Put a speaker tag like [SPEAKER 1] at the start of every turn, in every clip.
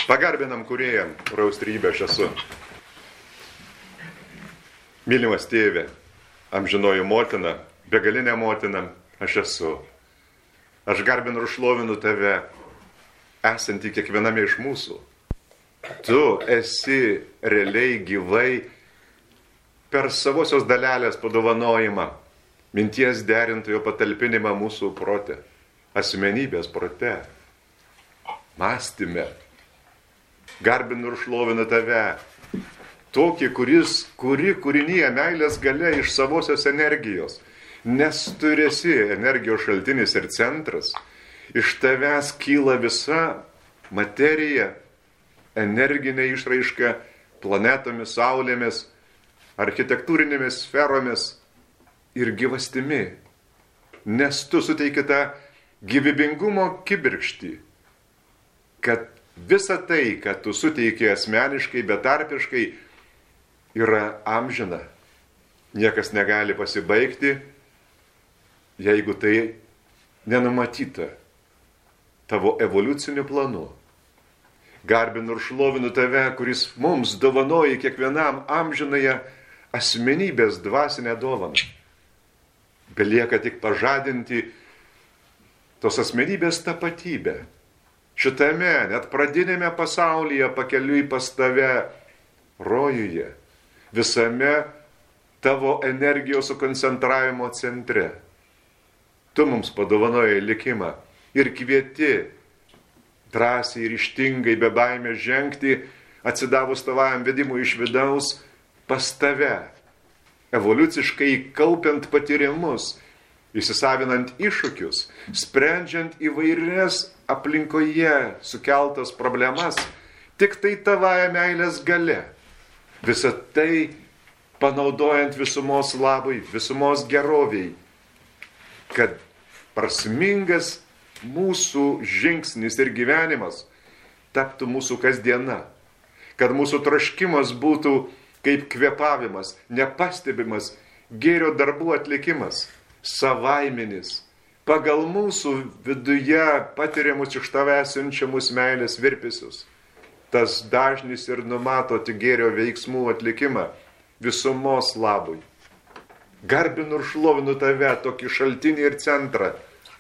[SPEAKER 1] Pagarbinam kūrėjam, kuriaus trybė aš esu. Mylimas tėve, amžinoji motina, begalinė motina aš esu. Aš garbinu ir šlovinu tave, esantį kiekviename iš mūsų. Tu esi realiai gyvai per savosios dalelės padovanojimą, minties derintojo patalpinimą mūsų prote, asmenybės prote, mąstyme. Garbinu ir šlovinu tave, tokį, kuri kūrinyje meilės galia iš savosios energijos, nes tu esi energijos šaltinis ir centras, iš tavęs kyla visa materija, energinė išraiška planetomis, saulėmis, architektūrinėmis sferomis ir gyvastimi, nes tu suteiki tą gyvybingumo kibirkštį, kad visa tai, kad tu suteiki asmeniškai, betarpiškai, yra amžina. Niekas negali pasibaigti, jeigu tai nenumatyta tavo evoliuciniu planu. Garbinu ir šlovinu tave, kuris mums dovanoja kiekvienam amžinąją asmenybės dvasinę dovaną. Belieka tik pažadinti tos asmenybės tapatybę. Šitame, net pradinėme pasaulyje, pakeliui pas tave, rojuje, visame tavo energijos sukoncentravimo centre. Tu mums padovanojai likimą ir kvieti drąsiai ir ryžtingai be baimės žengti, atsidavus tavajam vedimui iš vidaus pas tave, evoliuciškai kaupiant patyrimus, įsisavinant iššūkius, sprendžiant įvairias aplinkoje sukeltas problemas, tik tai tavąją meilės galia. Visą tai panaudojant visumos labui, visumos geroviai, kad prasmingas mūsų žingsnis ir gyvenimas taptų mūsų kasdiena, kad mūsų troškimas būtų kaip kvėpavimas, nepastebimas gėrio darbų atlikimas, savaiminis, pagal mūsų viduje patiriamus iš tavęs siunčiamus meilės virpesius. Tas dažnis ir numato tik gėrio veiksmų atlikimą visumos labui. Garbinu ir šlovinu tave, tokį šaltinį ir centrą,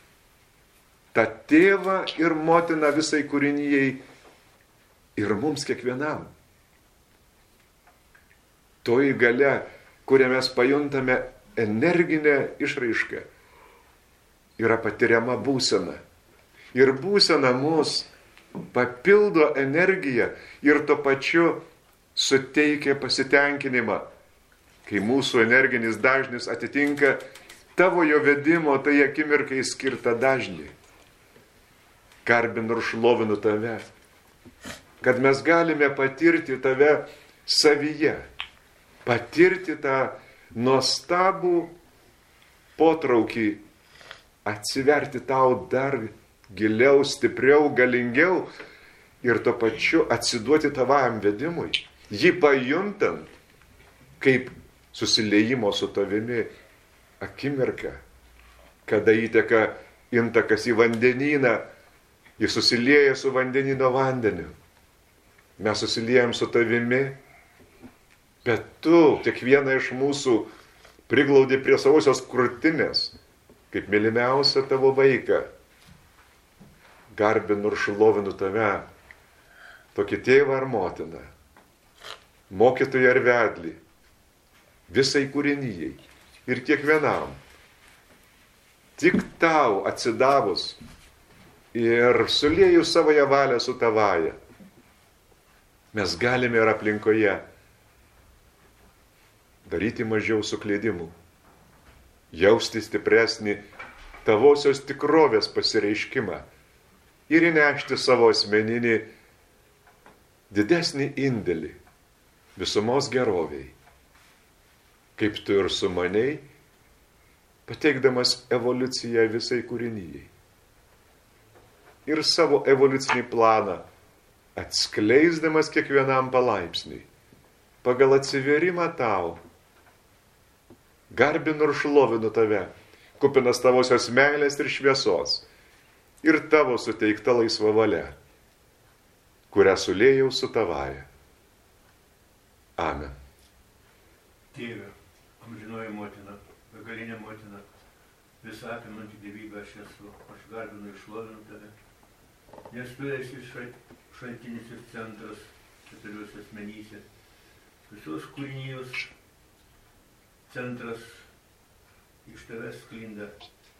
[SPEAKER 1] tą tėvą ir motiną visai kūrinijai ir mums kiekvienam. Toji galia, kurią mes pajuntame energinę išraišką, yra patiriama būsena. Ir būsena mus papildo energiją ir tuo pačiu suteikia pasitenkinimą, kai mūsų energinis dažnis atitinka tavo jo vedimo tai akimirkai skirtą dažnį. Garbinu ir šlovinu tave, kad mes galime patirti tave savyje, patirti tą nuostabų potraukį, atsiverti tau dar giliau, stipriau, galingiau ir tuo pačiu atsiduoti tavam vedimui, jį pajuntant kaip susiliejimo su tavimi akimirka, kada įteka intakas į vandenyną, jis susilieja su vandenyno vandeniu. Mes susiliejam su tavimi, bet tu kiekvieną iš mūsų priglaudi prie savosios krūtinės, kaip mylimiausia tavo vaiką. Garbinu ir šlovinu tave, tokį tėvą ar motiną, mokytoją ar vedlį, visai kūrinijai ir kiekvienam. Tik tau atsidavus ir suliejus savoje valią su tavaja, mes galime ir aplinkoje daryti mažiau suklydimų, jausti stipresnį tavosios tikrovės pasireiškimą ir įnešti savo asmeninį didesnį indėlį visumos geroviai, kaip tu ir sumaniai, pateikdamas evoliuciją visai kūrinijai. Ir savo evoliucinį planą atskleisdamas kiekvienam palaipsniui, pagal atsiverimą tau. Garbinu ir šlovinu tave, kupinas tavosios meilės ir šviesos, ir tavo suteikta laisva valia, kurią sulėjau su tavaja. Amen.
[SPEAKER 2] Tėve, amžinoji motina, begalinė motina, visą apimanti dievybę aš esu, aš garbinu ir šlovinu tave, nes tu esi šaltinis ir centras keturiuose asmenyse, visos kūrinijos centras iš tavęs sklinda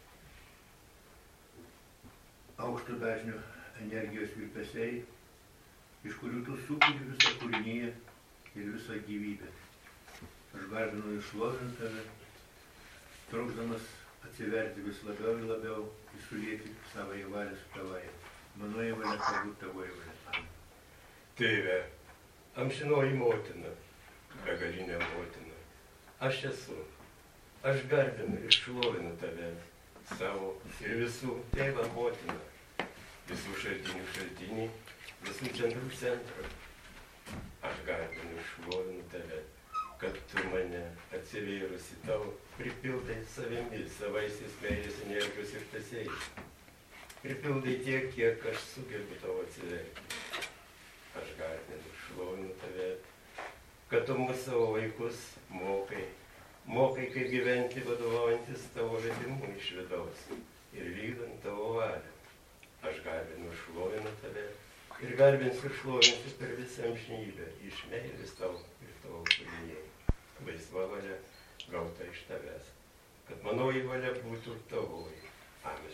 [SPEAKER 2] aukšto dažnio energijos virpesiai, iš kurių tu sukuri visą kūriniją ir visą gyvybę. Aš garbinu ir šlovinu tave, trokšdamas atsiverti vis labiau ir labiau ir sulieti savąją valią su tavaja. Manoji valia turbūt tavoji valia. Amen.
[SPEAKER 3] Tėve, amžinoji motina, begalinė motina, aš esu. Aš garbinu ir šlovinu tave, savo ir visų tėvą motiną, visų šaltinių šaltinį, visų centrų centrą. Aš garbinu ir šlovinu tave, kad tu mane atsivėrusi tau pripildai savimi, savaisiais meilės energijos ir tasėjais. Pripildai tiek, kiek aš sugebu tau atsiverti. Aš garbinu ir šlovinu tave, kad tu mūsų savo vaikus mokai, kaip gyventi vadovaujantis tavo vedimu iš vidaus ir vykdant tavo valią. Aš garbinu ir šlovinu tave ir garbinsiu ir šlovinsiu per visą amžinybę iš meilės tau ir tavo kūriniai. Laisva valia gauta iš tavęs, kad manoji valia būtų tavoji. Amen.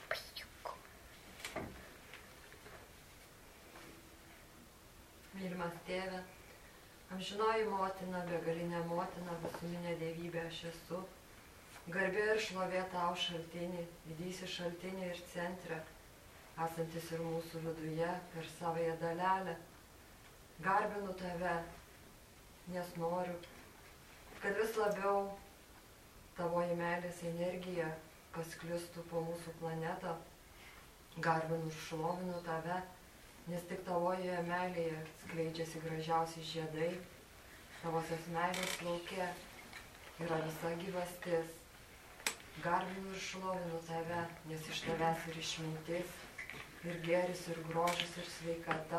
[SPEAKER 4] Mylimas tėve, amžinoji motina, begalinė motina, visuminė dievybė aš esu, garbė ir šlovė tau šaltinį, didysis šaltinį ir centre, esantis ir mūsų viduje per savąją dalelę. Garbinu tave, nes noriu, kad vis labiau tavoji meilės energija pasklistų po mūsų planetą. Garbinu ir šlovinu tave, nes tik tavojoje meilėje skleidžiasi gražiausi žiedai, tavosios meilės lauke yra visa gyvastis. Garbinu ir šlovinu tave, nes iš tavęs ir išmintis, ir gėris, ir grožis, ir sveikata,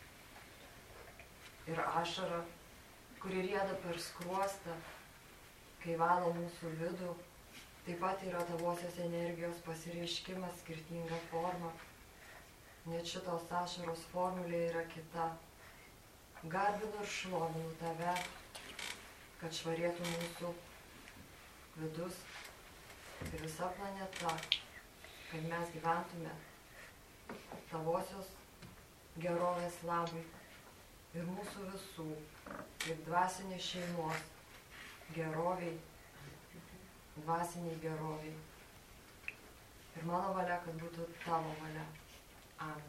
[SPEAKER 4] ir ašara, kuri rieda per skruostą, kai valo mūsų vidų, taip pat yra tavosios energijos pasireiškimas skirtinga forma. Net šitos ašaros formulė yra kita. Garbinu ir šlovinu tave, kad švarėtų mūsų vidus ir visa planeta, kad mes gyventume tavosios gerovės labui ir mūsų visų, kaip dvasinės šeimos geroviai, dvasiniai geroviai. Ir mano valia, kad būtų tavo valia. Amen.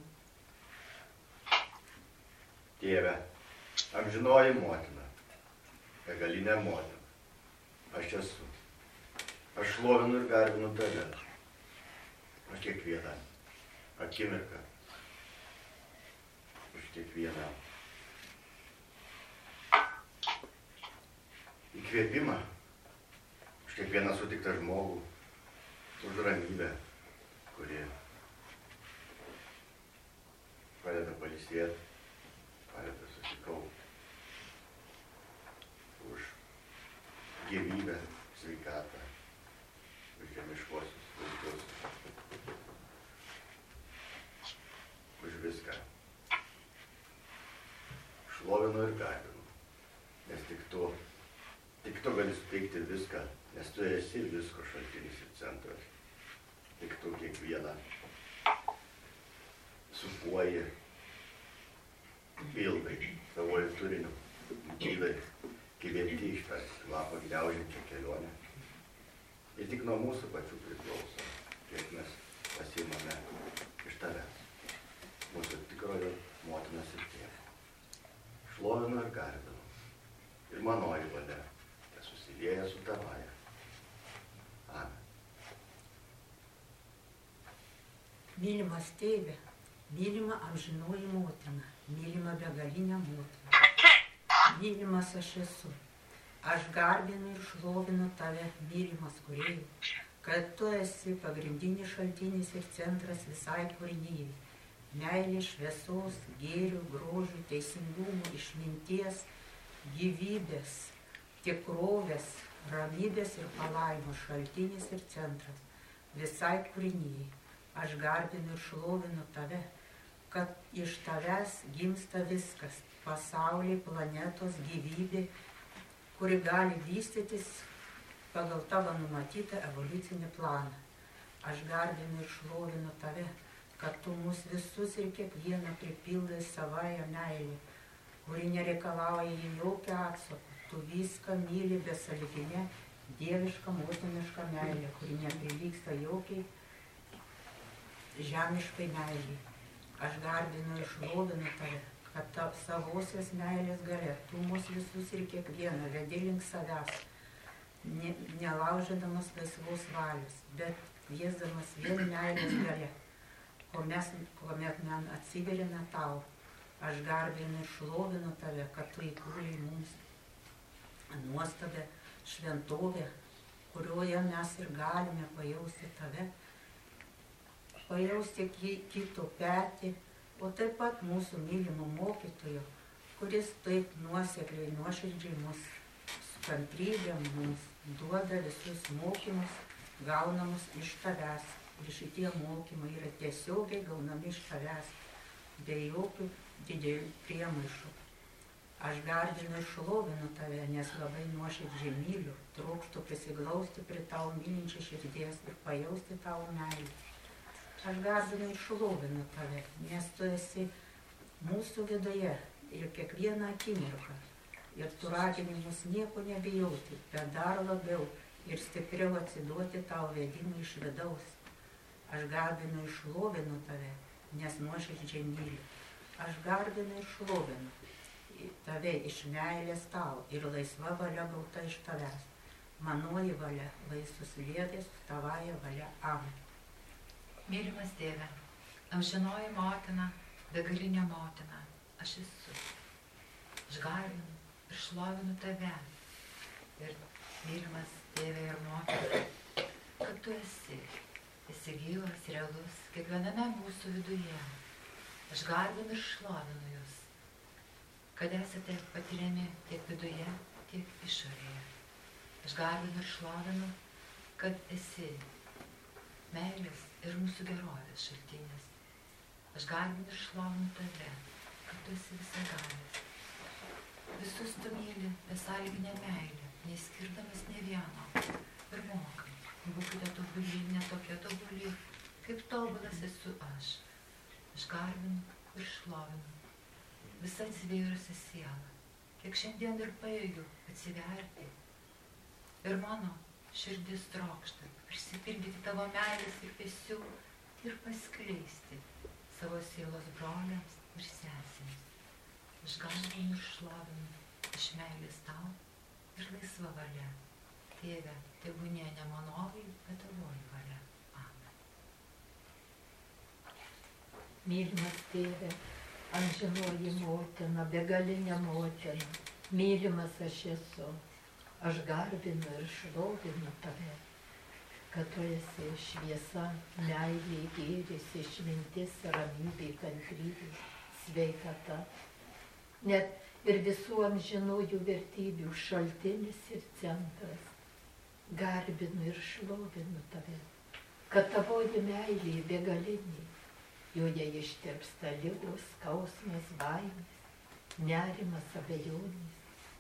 [SPEAKER 5] Tėve, amžinoji motina, begalinė motina, aš esu. Aš šlovinu ir garbinu tave. Aš kiekvieną akimirką, už kiekvieną įkvėpimą, už kiekvieną sutiktą žmogų, už ramybę, kuri padeda pailsėti, padeda susikaupti, už gyvybę, sveikatą, už žemiškuosius vaikus, už viską. Šlovinu ir garbinu, nes tik tu gali suteikti viską, nes tu esi visko šaltinis ir centras. Tik tu kiekvieną supuoji, pildai savoju turiniu, gydai, gyventi iš tą kvapą gniaužiančią kelionę. Ir tik nuo mūsų pačių priklauso, kiek mes pasiimame iš tavęs, mūsų tikrojo motinas ir tėvas. Šlovinu ir garbinu, ir manoji valia, kas susilieja su tavaja. Amen.
[SPEAKER 6] Mylimas tėve, mylima amžinoji motina, mylima begalinė motina, mylimas aš esu. Aš garbinu ir šlovinu tave, mylimas kūrėjų, kad tu esi pagrindinis šaltinis ir centras visai kūrinijai. meilės, šviesos, gėrių, grožių, teisingumo, išminties, gyvybės, tikrovės, ramybės ir palaimos šaltinis ir centras visai kūrinijai. Aš garbinu ir šlovinu tave, kad iš tavęs gimsta viskas - pasauliai, planetos, gyvybė, kuri gali vystytis pagal tavo numatytą evoliucinį planą. Aš garbinu ir šlovinu tave, kad tu mus visus ir kiekvieną pripildai savąją meilę, kuri nereikalauja jokio atsako. Tu viską myli besąlyginę dievišką motinišką meilę, kuri neprilygsta jokiai žemiškai meiliai. Aš garbinu ir šlovinu tave, kad savosios meilės galia tu mus visus ir kiekvieną vedi link savęs, nelaužydamas laisvos valios, bet kviesdamas vien meilės galia, kuomet man atsiverina tau. Aš garbinu ir šlovinu tave, kad tu įkūrei mums nuostabę šventovę, kurioje mes ir galime pajausti tave, pajausti kito petį, o taip pat mūsų mylimo mokytojo, kuris taip nuosekliai, nuoširdžiai mus su kantrybė mums duoda visus mokymus gaunamus iš tavęs. Ir šitie mokymai yra tiesiogiai gaunami iš tavęs, be jokių didelių priemaišų. Aš garbinu ir šlovinu tave, nes labai nuoširdžiai myliu, trokštu prisiglausti prie tavo mylinčią širdies ir pajausti tavo meilę. Aš garbinu ir šlovinu tave, nes tu esi mūsų viduje ir kiekvieną akimirką. Ir tu ragini mus nieko nebijoti, bet dar labiau ir stipriau atsiduoti tavo vedimui iš vidaus. Aš garbinu ir šlovinu tave, nes nuoširdžiai myliu. Aš garbinu ir šlovinu tave iš meilės tau ir laisva valia gauta iš tavęs. Manoji valia lai susiliedė su tavąja valia. Amen.
[SPEAKER 7] Mylimas tėve, amžinoji motina, begalinė motina, aš esu. Aš garbinu ir šlovinu tave. Ir mylimas tėve ir motina, kad tu esi gyvas, realus, kiekviename mūsų viduje. Aš garbinu ir šlovinu jūs, kad esate patiriami tiek viduje, tiek išorėje. Aš garbinu ir šlovinu, kad esi meilės ir mūsų gerovės šaltinis. Aš garbinu ir šlovinu tave, kad tu esi visagalis. Visus tu myli besąlyginę meilę, neskirdamas ne vieno. Ir mokai, būkite tobuli, ne tokie tobuli, kaip tobulas esu aš. Aš garbinu ir šlovinu visą atsivėrusią sielą, kiek šiandien ir pajėgiu atsiverti. Ir mano širdis trokšta prisipildyti tavo meilės virpesių ir paskleisti savo sielos broliams ir sesėms. Aš garbinu ir šlovinu iš meilės tau ir laisva valia. Tėve, tebūnie ne manoji, bet tavoji valia. Amen.
[SPEAKER 8] Mylimas tėve, amžinoji motina, begalinė motina, mylimas aš esu. Aš garbinu ir šlovinu tave, kad tu esi šviesa, meilė, gėris, išmintis, ramybė, kantrybė, sveikata. Net ir visų amžinųjų vertybių šaltinis ir centras. Garbinu ir šlovinu tave, kad tavoji meilė begalinė, joje ištirpsta ligos, skausmas, baimės, nerimas, abejonės.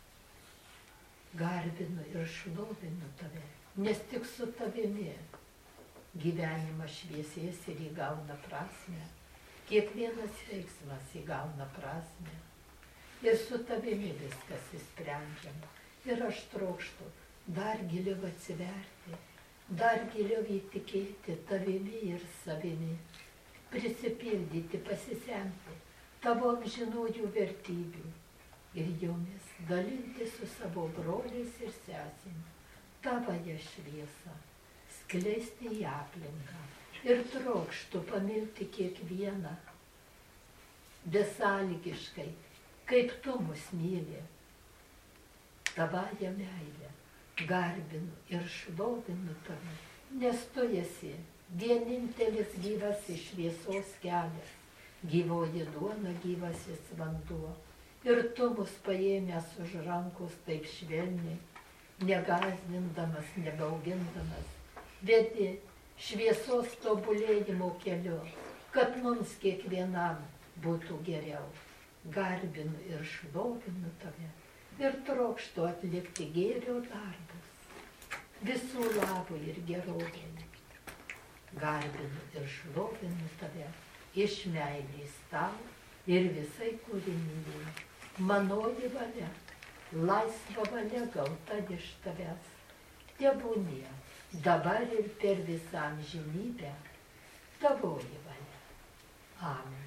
[SPEAKER 8] Garbinu ir šlovinu tave, nes tik su tavimi gyvenimas šviesės ir įgauna prasmę, kiekvienas veiksmas įgauna prasmę ir su tavimi viskas įsprendžiama. Ir aš trokštu dar giliau atsiverti, dar giliau įtikėti tavimi ir savimi, prisipildyti, pasisemti tavo amžinųjų vertybių ir jomis dalinti su savo broliais ir sesėmis tavąją šviesą, skleisti į aplinką ir trokštu pamilti kiekvieną besąlygiškai, kaip tu mus myli. Tavąją meilę garbinu ir šlovinu tave, nes tu esi vienintelis gyvas iš šviesos kelias, gyvoji duona, gyvasis vanduo. Ir tu mus paėmęs už rankos taip švelniai, negąsdindamas, nebaugindamas, vedi šviesos tobulėjimo keliu, kad mums kiekvienam būtų geriau. Garbinu ir šlovinu tave ir trokštu atlikti gėrio darbus, visų labui ir gerovai. Garbinu ir šlovinu tave iš meilės tau ir visai kūrinijai. Manoji valia, laisva valia gauta iš tavęs, tebūnie dabar ir per visą amžinybę tavoji valia. Amen.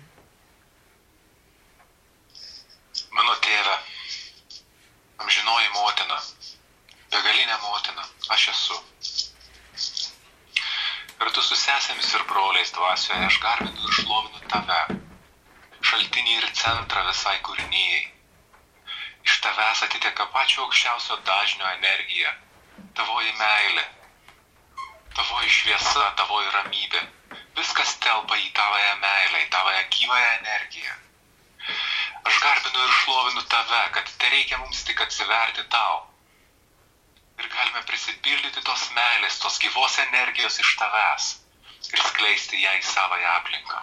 [SPEAKER 9] Mano tėve, amžinoji motina, begalinė motina, aš esu. Kartu su sesėmis ir broliais dvasioje aš garbinu ir šlovinu tave, šaltinį ir centrą visai kūrinijai. Iš tavęs atiteka pačio aukščiausio dažnio energija, tavoji meilė, tavoji šviesa, tavoji ramybė. Viskas telpa į tavoje meilę, į tavoje gyvąją energiją. Aš garbinu ir šlovinu tave, kad tereikia mums tik atsiverti tau. Ir galime prisipildyti tos meilės, tos gyvos energijos iš tavęs ir skleisti ją į savąją aplinką.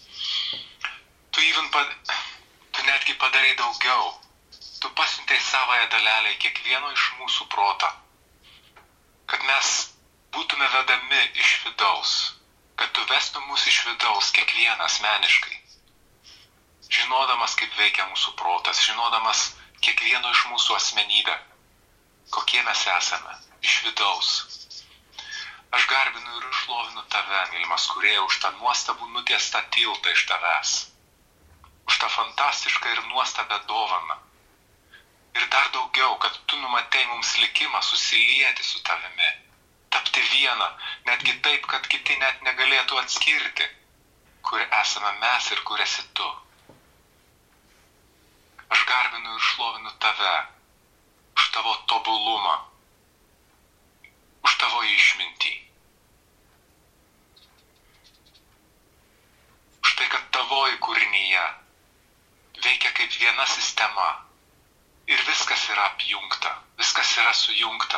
[SPEAKER 9] Tu netgi padarai daugiau. Tu pasiuntei savąją dalelę į kiekvieno iš mūsų protą, kad mes būtume vedami iš vidaus, kad tu vestum mus iš vidaus kiekvieną asmeniškai. Žinodamas, kaip veikia mūsų protas, žinodamas kiekvieno iš mūsų asmenybę, kokie mes esame, iš vidaus. Aš garbinu ir šlovinu tave, mylimas Kūrėjau, už tą nuostabų nutiestą tiltą iš tavęs, už tą fantastišką ir nuostabią dovaną. Ir dar daugiau, kad tu numatei mums likimą susilieti su tavimi, tapti vieną, netgi taip, kad kiti net negalėtų atskirti, kur esame mes ir kur esi tu. Aš garbinu ir šlovinu tave už tavo tobulumą, už tavo išmintį. Už tai, kad tavoji kūrinyje veikia kaip viena sistema ir viskas yra apjungta, viskas yra sujungta.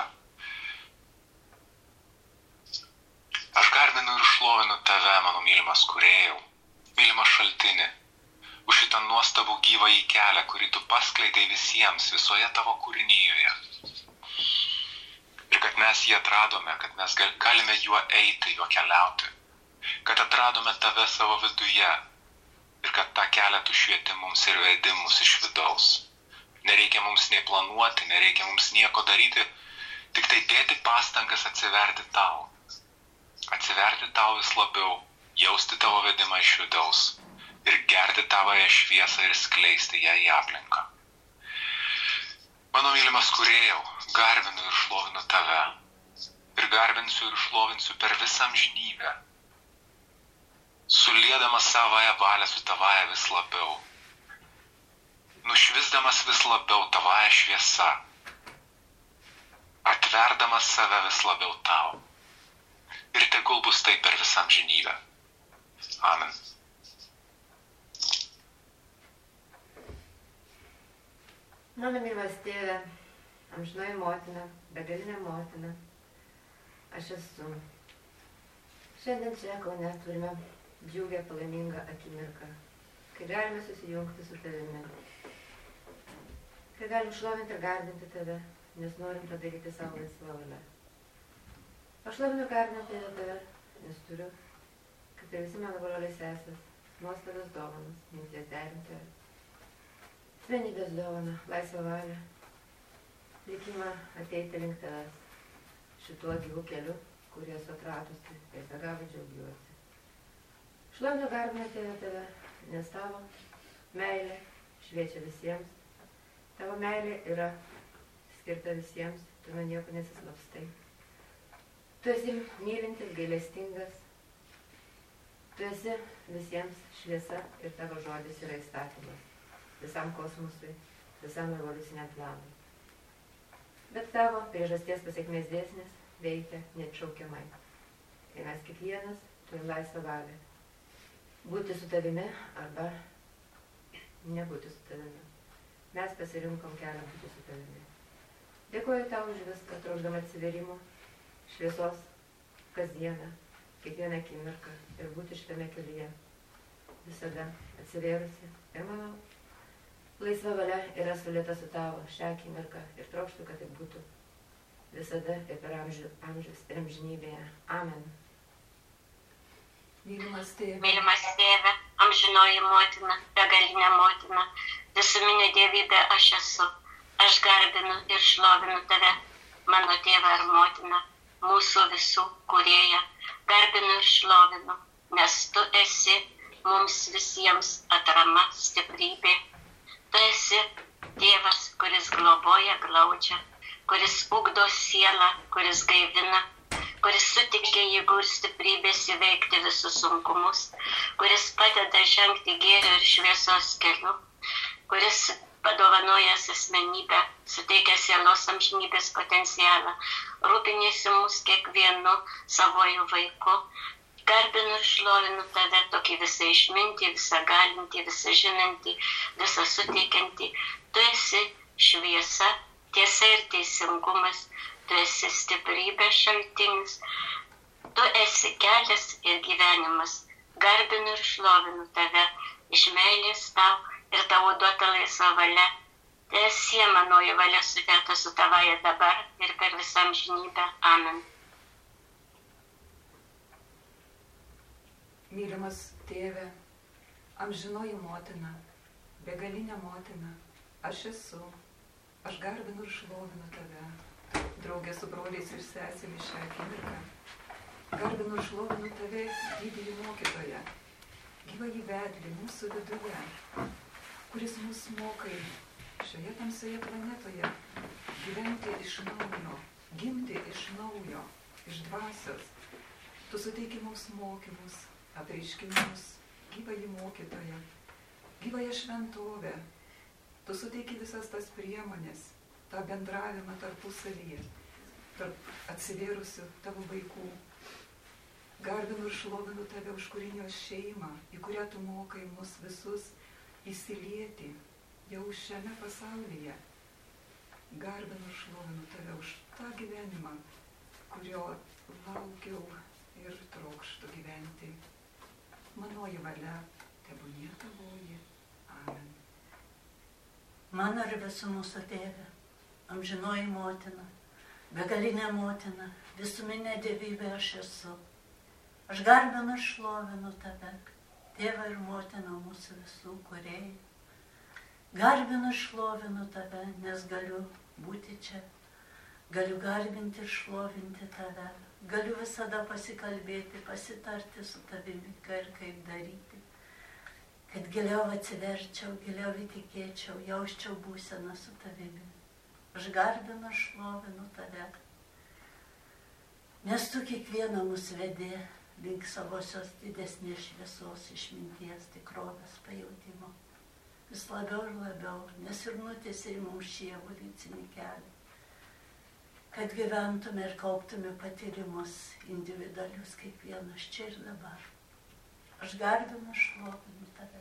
[SPEAKER 9] Aš garbinu ir šlovinu tave, mano mylimas Kūrėjau, mylimas šaltinį, už šitą nuostabų gyvąjį kelią, kurį tu paskleidai visiems, visoje tavo kūrinyjoje. Ir kad mes jį atradome, kad mes galime juo eiti, juo keliauti, kad atradome tave savo viduje ir kad tą kelią tu švieti mums ir vedi mus iš vidaus. Nereikia mums nei planuoti, nereikia mums nieko daryti, tik tai dėti pastangas atsiverti tau vis labiau, jausti tavo vedimą iš vidaus ir gerti tavoje šviesą ir skleisti ją į aplinką. Mano mylimas Kūrėjau, garbinu ir šlovinu tave ir garbinsiu ir šlovinsiu per visą amžinybę, suliedamas savąją valią su tavaja vis labiau, nušvisdamas vis labiau tavaja šviesa, atverdamas save vis labiau tau. Ir tegul bus tai per visą amžinybę. Amen.
[SPEAKER 4] Mano mylimas tėve, amžinoji motina, begalinė motina, aš esu. Šiandien čia Kaune turime džiugę, palaimingą akimirką, kai galime susijungti su tavimi, kai galim šlovinti ir garbinti tave, nes norim padaryti savo laisvą valią. Aš šlovinu garbinti tave, nes turiu, kaip ir visi mano broliai sesės, nuostabios dovanas, minties derinti, asmenybės dovaną, laisvą valią, likimą ateiti link tavęs, šituo gyvų keliu, kurį esu atradusi ir be galo džiaugiuosi. Šlovinu garbinti tave, nes tavo meilė šviečia visiems, tavo meilė yra skirta visiems, tu nuo nieko nesislapstai. Tu esi mylintis, gailestingas, tu esi visiems šviesa ir tavo žodis yra įstatymas, visam kosmosui, visam evoliuciniam planui. Bet tavo priežasties pasiekmės dėsnis veikia neatšaukiamai. Ir mes kiekvienas turim laisvą valią. būti su tavimi arba nebūti su tavimi. Mes pasirinkom kelią būti su tavimi. Dėkuoju tau už viską, trokšdama atsiverimo, šviesos, kasdieną, kiekvieną akimirką ir būti šitame kelyje. Visada atsivėrusi ir mano laisva valia yra sulėta su tavo šią akimirką ir trokštų, kad tai būtų visada ir per amžius ir amžinybėje. Amen. Mylimas tėve, amžinoji motina, begalinė motina, visuminė dievybė aš esu. Aš garbinu ir šlovinu tave, mano tėvą ir motiną, mūsų visų kūrėją. Garbinu ir šlovinu, nes tu esi mums visiems atrama, stiprybė. Tu esi tėvas, kuris globoja, glaudžia, kuris ugdo sielą, kuris gaivina, kuris suteikia jėgų ir stiprybės įveikti visus sunkumus, kuris padeda žengti gėrio ir šviesos keliu, kuris padovanojęs asmenybę, suteikia sielos amžinybės potencialą, rūpinėsi mus kiekvienu savoju vaiku. Garbinu ir šlovinu tave, tokį visą išmintį, visą galintį, visą žinantį, visą suteikiantį. Tu esi šviesa, tiesa ir teisingumas, tu esi stiprybės šaltinis, tu esi kelias ir gyvenimas. Garbinu ir šlovinu tave, iš meilės tau ir tavo duota laisva valia. Teesie manoji valia sudėta su tavaja dabar ir per visą amžinybę. Amen.
[SPEAKER 10] Mylimas tėve, amžinoji motina, begalinė motina, aš esu. Aš garbinu ir šlovinu tave, draugė su broliais ir sesėmis šią akimirką. Garbinu ir šlovinu tave, didįjį mokytoją, gyvąjį vedlį mūsų viduje, kuris mus mokai šioje tamsioje planetoje gyventi iš naujo, gimti iš naujo, iš dvasios. Tu suteiki mums mokymus, apreiškimus, gyvąjį mokytoją, gyvąją šventovę. Tu suteiki visas tas priemonės, tą bendravimą tarpusavyje, tarp atsivėrusių tavo vaikų. Garbinu ir šlovinu tave už kūrinijos šeimą, į kurią tu mokai mus visus įsilieti jau šiame pasaulyje. Garbinu ir šlovinu tave už tą gyvenimą, kurio laukiau ir trokštu gyventi. Manoji valia, tebūnie tavoji. Amen.
[SPEAKER 6] Mano ir visų mūsų tėve, amžinoji motina, begalinė motina, visuminė dievybė aš esu. Aš garbinu ir šlovinu tave, tėvą ir motiną mūsų visų kūrėjai. Garbinu ir šlovinu tave, nes galiu būti čia. Galiu garbinti ir šlovinti tave. Galiu visada pasikalbėti, pasitarti su tavimi, ką ir kaip daryti. Kad giliau atsiverčiau, giliau įtikėčiau, jausčiau būseną su tavimi. Aš garbinu ir šlovinu tave. Nes tu kiekvieną mus vedi link savosios didesnės šviesos, išminties, tikrovės pajautimo. Vis labiau ir labiau, nes ir nutiesei mums šį evoliucinį kelią. Kad gyventume ir kauptume patyrimus individualius kiekvienas čia ir dabar. Aš garbinu ir šlovinu tave.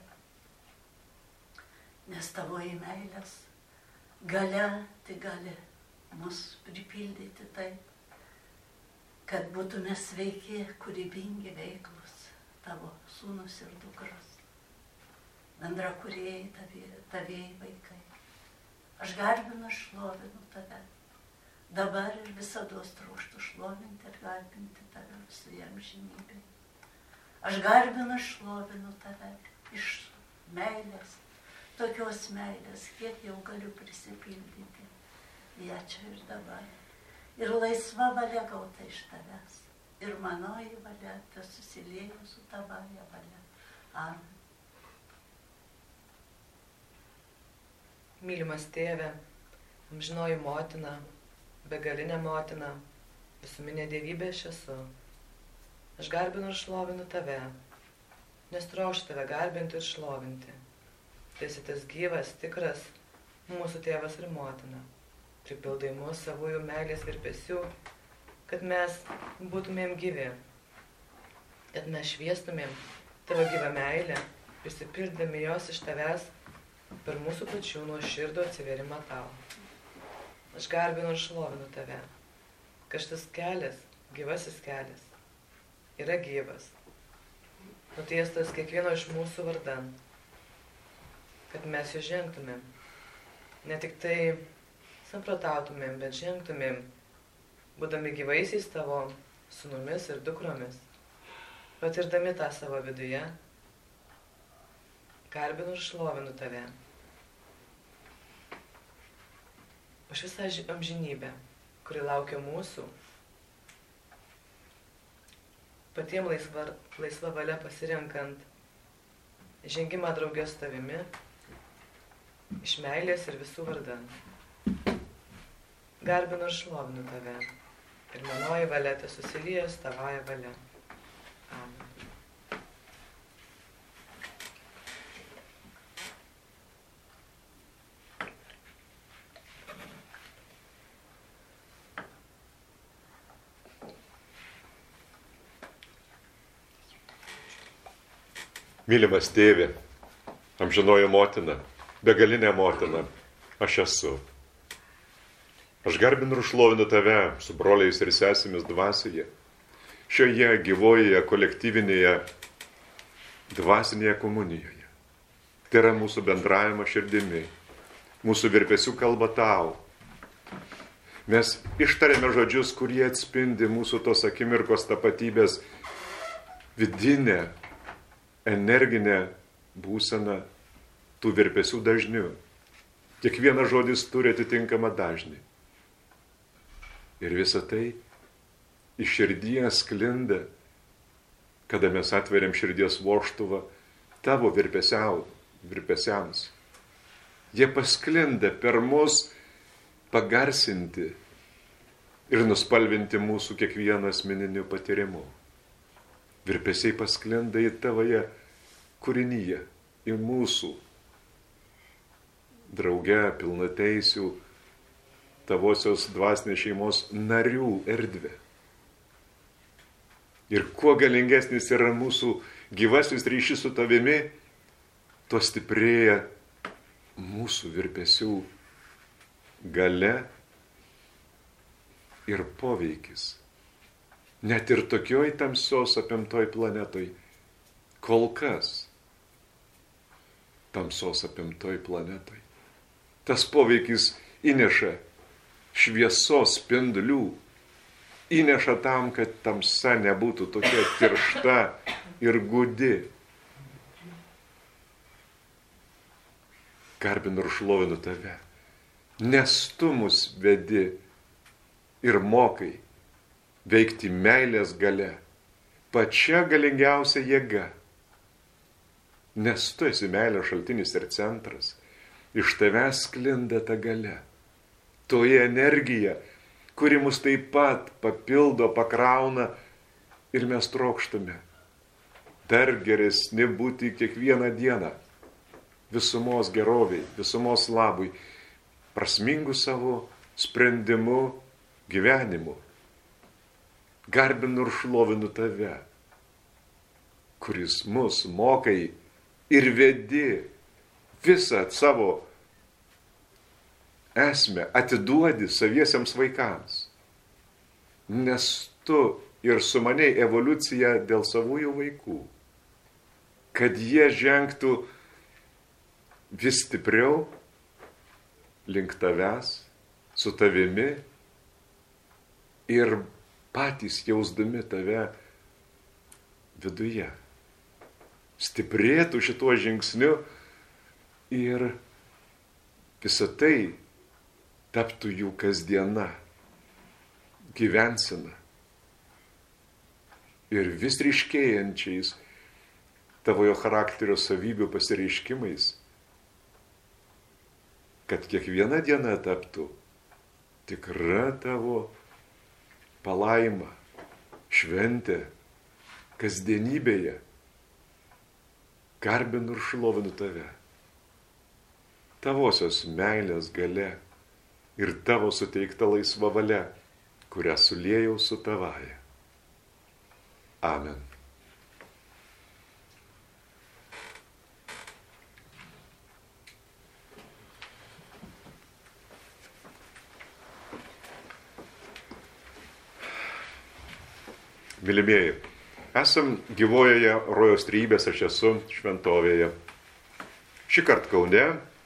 [SPEAKER 6] Nes tavoji meilės galia tik gali mus pripildyti taip, kad būtume sveiki, kūrybingi, veiklus tavo sūnus ir dukros. Bendrakūrėjai, tavieji vaikai. Aš garbinu ir šlovinu tave. Dabar ir visados trokštu šlovinti ir garbinti tave visoje amžinybėje. Aš garbinu ir šlovinu tave iš meilės, tokios meilės, kiek jau galiu prisipildyti ją čia ir dabar. Ir laisva valia gauta iš tavęs. Ir manoji valia susiliejo su tavaja valia. Amen.
[SPEAKER 11] Mylimas tėve, amžinoji motina, begalinė motina, visuminė dievybė aš esu. Aš garbinu ir šlovinu tave, nes trokštu tave garbinti ir šlovinti. Tu esi tas gyvas, tikras, mūsų tėvas ir motina. Pripildai mūsų savųjų meilės virpesių, kad mes būtumėm gyvi, kad mes šviestumėm tavo gyvą meilę, prisipildami jos iš tavęs per mūsų pačių nuoširdų atsiverimą tau. Aš garbinu ir šlovinu tave, kad šitas kelias, gyvasis kelias, yra gyvas, nutiestas kiekvieno iš mūsų vardan, kad mes jo žengtumėm, ne tik tai samprotautumėm, bet žengtumėm, būdami gyvaisiais tavo sūnumis ir dukromis, patirdami tą savo viduje, garbinu ir šlovinu tave. Už visą amžinybę, kuri laukia mūsų, patiem laisva valia pasirenkant žengimą draugę su tavimi, iš meilės ir visų vardan. Garbinu ir šlovinu tave, ir manoji valia te susiliejas tavąja valia. Amen.
[SPEAKER 1] Mylimas tėve, amžinoji motina, begalinė motina, aš esu. Aš garbinu ir šlovinu tave su broliais ir sesėmis dvasioje, šioje gyvoje, kolektyvinėje, dvasinėje komunijoje. Tai yra mūsų bendravimo širdimi, mūsų virpesių kalba tau. Mes ištarėme žodžius, kurie atspindi mūsų tos akimirkos tapatybės vidinę, energinę būseną tų virpesių dažnių. Kiekvienas žodis turi atitinkamą dažnį. Ir visa tai iš širdies sklinda, kada mes atveriam širdies vožtuvą tavo virpesiams. Jie pasklinda per mus pagarsinti ir nuspalvinti mūsų kiekvieną asmeniniu patyrimu. Virpesiai pasklinda į tavoje kūrinyje, į mūsų drauge pilnateisių tavosios dvasinės šeimos narių erdvę. Ir kuo galingesnis yra mūsų gyvasis ryšys su tavimi, tuo stiprėja mūsų virpesių galia ir poveikis. Net ir tokioj tamsios apimtoj planetoj, kol kas tamsos apimtoj planetoj. Tas poveikis įneša šviesos spindulių, įneša tam, kad tamsa nebūtų tokia tiršta ir gūdi. Garbinu ir šlovinu tave, nes tu mus vedi ir mokai veikti meilės galia, pačia galingiausia jėga. Nes tu esi meilės šaltinis ir centras, iš tavęs sklinda ta galia. Toji energija, kuri mus taip pat papildo, pakrauna ir mes trokštame dar geresni būti kiekvieną dieną, visumos geroviai, visumos labui, prasmingų savo sprendimų gyvenimu. Garbinu ir šlovinu tave, kuris mus mokai ir vedi visą savo esmę, atiduodi saviesiems vaikams. Nes tu ir sumaniai evoliuciją dėl savųjų vaikų, kad jie žengtų vis stipriau link tavęs, su tavimi ir patys jausdami tave viduje. Stiprėtų šituo žingsniu ir visą tai taptų jų kasdiena, gyvensena. Ir vis ryškėjančiais tavojo charakterio savybių pasireiškimais, kad kiekviena diena taptų tikra tavo palaima, šventė, kasdienybėje. Garbinu ir šlovinu tave. Tavosios meilės galia ir tavo suteikta laisva valia, kurią suliejau su tavaja. Amen. Mylimieji, esam gyvojoje rojaus trejybės, aš esu šventovėje. Šį kartą Kaune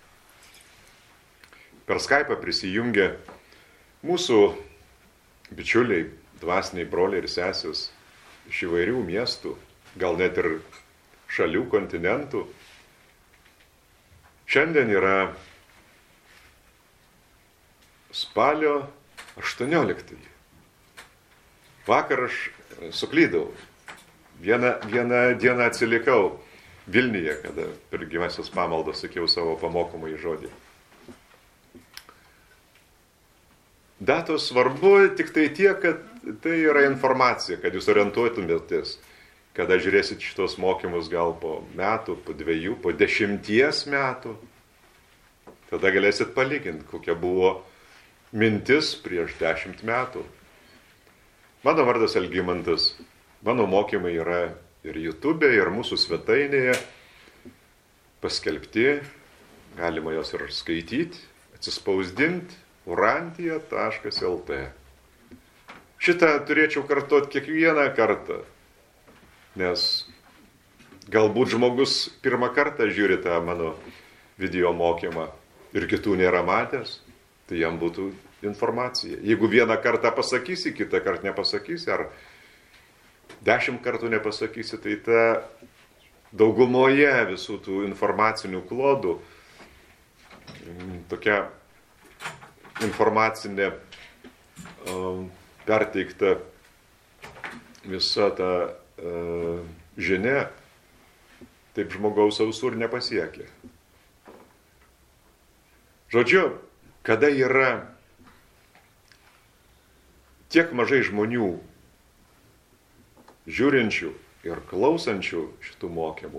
[SPEAKER 1] per Skype'ą prisijungė mūsų bičiuliai, dvasiniai broliai ir sesės iš įvairių miestų, gal net ir šalių, kontinentų. Šiandien yra spalio 18. Vakar aš suklydau. Vieną dieną atsilikau Vilniuje, kada per gyvasios pamaldas sakiau savo pamokomąjį žodį. Datos svarbu tik tai tiek, kad tai yra informacija, kad jūs orientuotumėtės, kada žiūrėsit šitos mokymus gal po metų, po 2, po 10 metų, tada galėsit palyginti, kokia buvo mintis prieš 10 metų. Mano vardas Algimantas, mano mokymai yra ir YouTube, ir mūsų svetainėje paskelbti, galima jos ir skaityti, atsispausdinti, urantija.lt. Šitą turėčiau kartuoti kiekvieną kartą, nes galbūt žmogus pirmą kartą žiūri tą mano video mokymą ir kitų nėra matęs, tai jam būtų informacija. Jeigu vieną kartą pasakysi, kitą kartą nepasakysi, ar 10 kartų nepasakysi, tai ta daugumoje visų tų informacinių klodų tokia informacinė perteikta visa ta žinia, taip žmogaus ausų ir nepasiekia. Žodžiu, kada yra tiek mažai žmonių žiūrinčių ir klausančių šitų mokymų,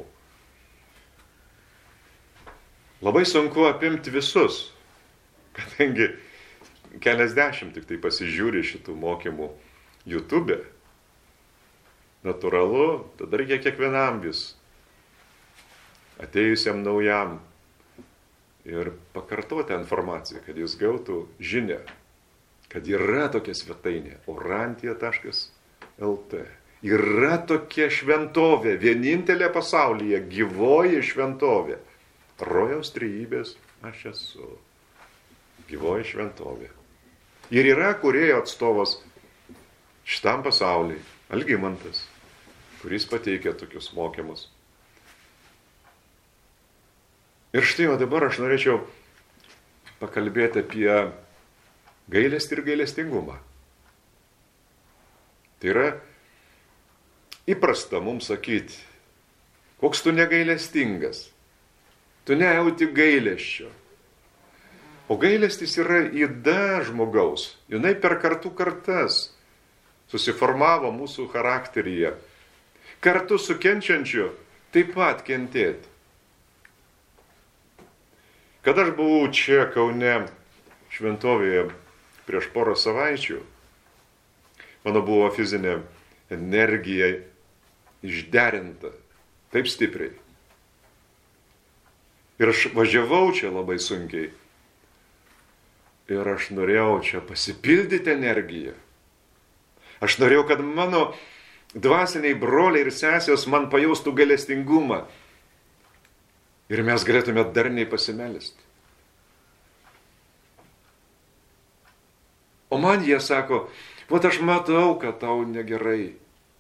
[SPEAKER 1] labai sunku apimti visus, kadangi keliasdešimt tik tai pasižiūri šitų mokymų YouTube. Natūralu, tada reikia kiekvienam vis atėjusiam naujam ir pakartoti informaciją, kad jis gautų žinią, kad yra tokia svetainė urantija.lt. Yra tokia šventovė, vienintelė pasaulyje gyvoji šventovė. Rojaus trejybės aš esu. Gyvoji šventovė. Ir yra kūrėjo atstovas šitam pasauliui, Algimantas, kuris pateikia tokius mokymus. Ir štai, o dabar aš norėčiau pakalbėti apie gailestį ir gailestingumą. Tai yra įprasta mums sakyti, koks tu negailestingas, tu nejauti gailesčio. O gailestis yra yda žmogaus, jinai per kartų kartas susiformavo mūsų charakteryje. Kartu su kenčiančiu taip pat kentėti. Kad aš buvau čia Kaune šventovėje prieš porą savaičių, mano buvo fizinė energija išderinta taip stipriai. Ir aš važiavau čia labai sunkiai. Ir aš norėjau čia pasipildyti energiją. Aš norėjau, kad mano dvasiniai broliai ir sesės man pajaustų gailestingumą. Ir mes galėtume darniai pasimelisti. O man jie sako, vat aš matau, kad tau negerai.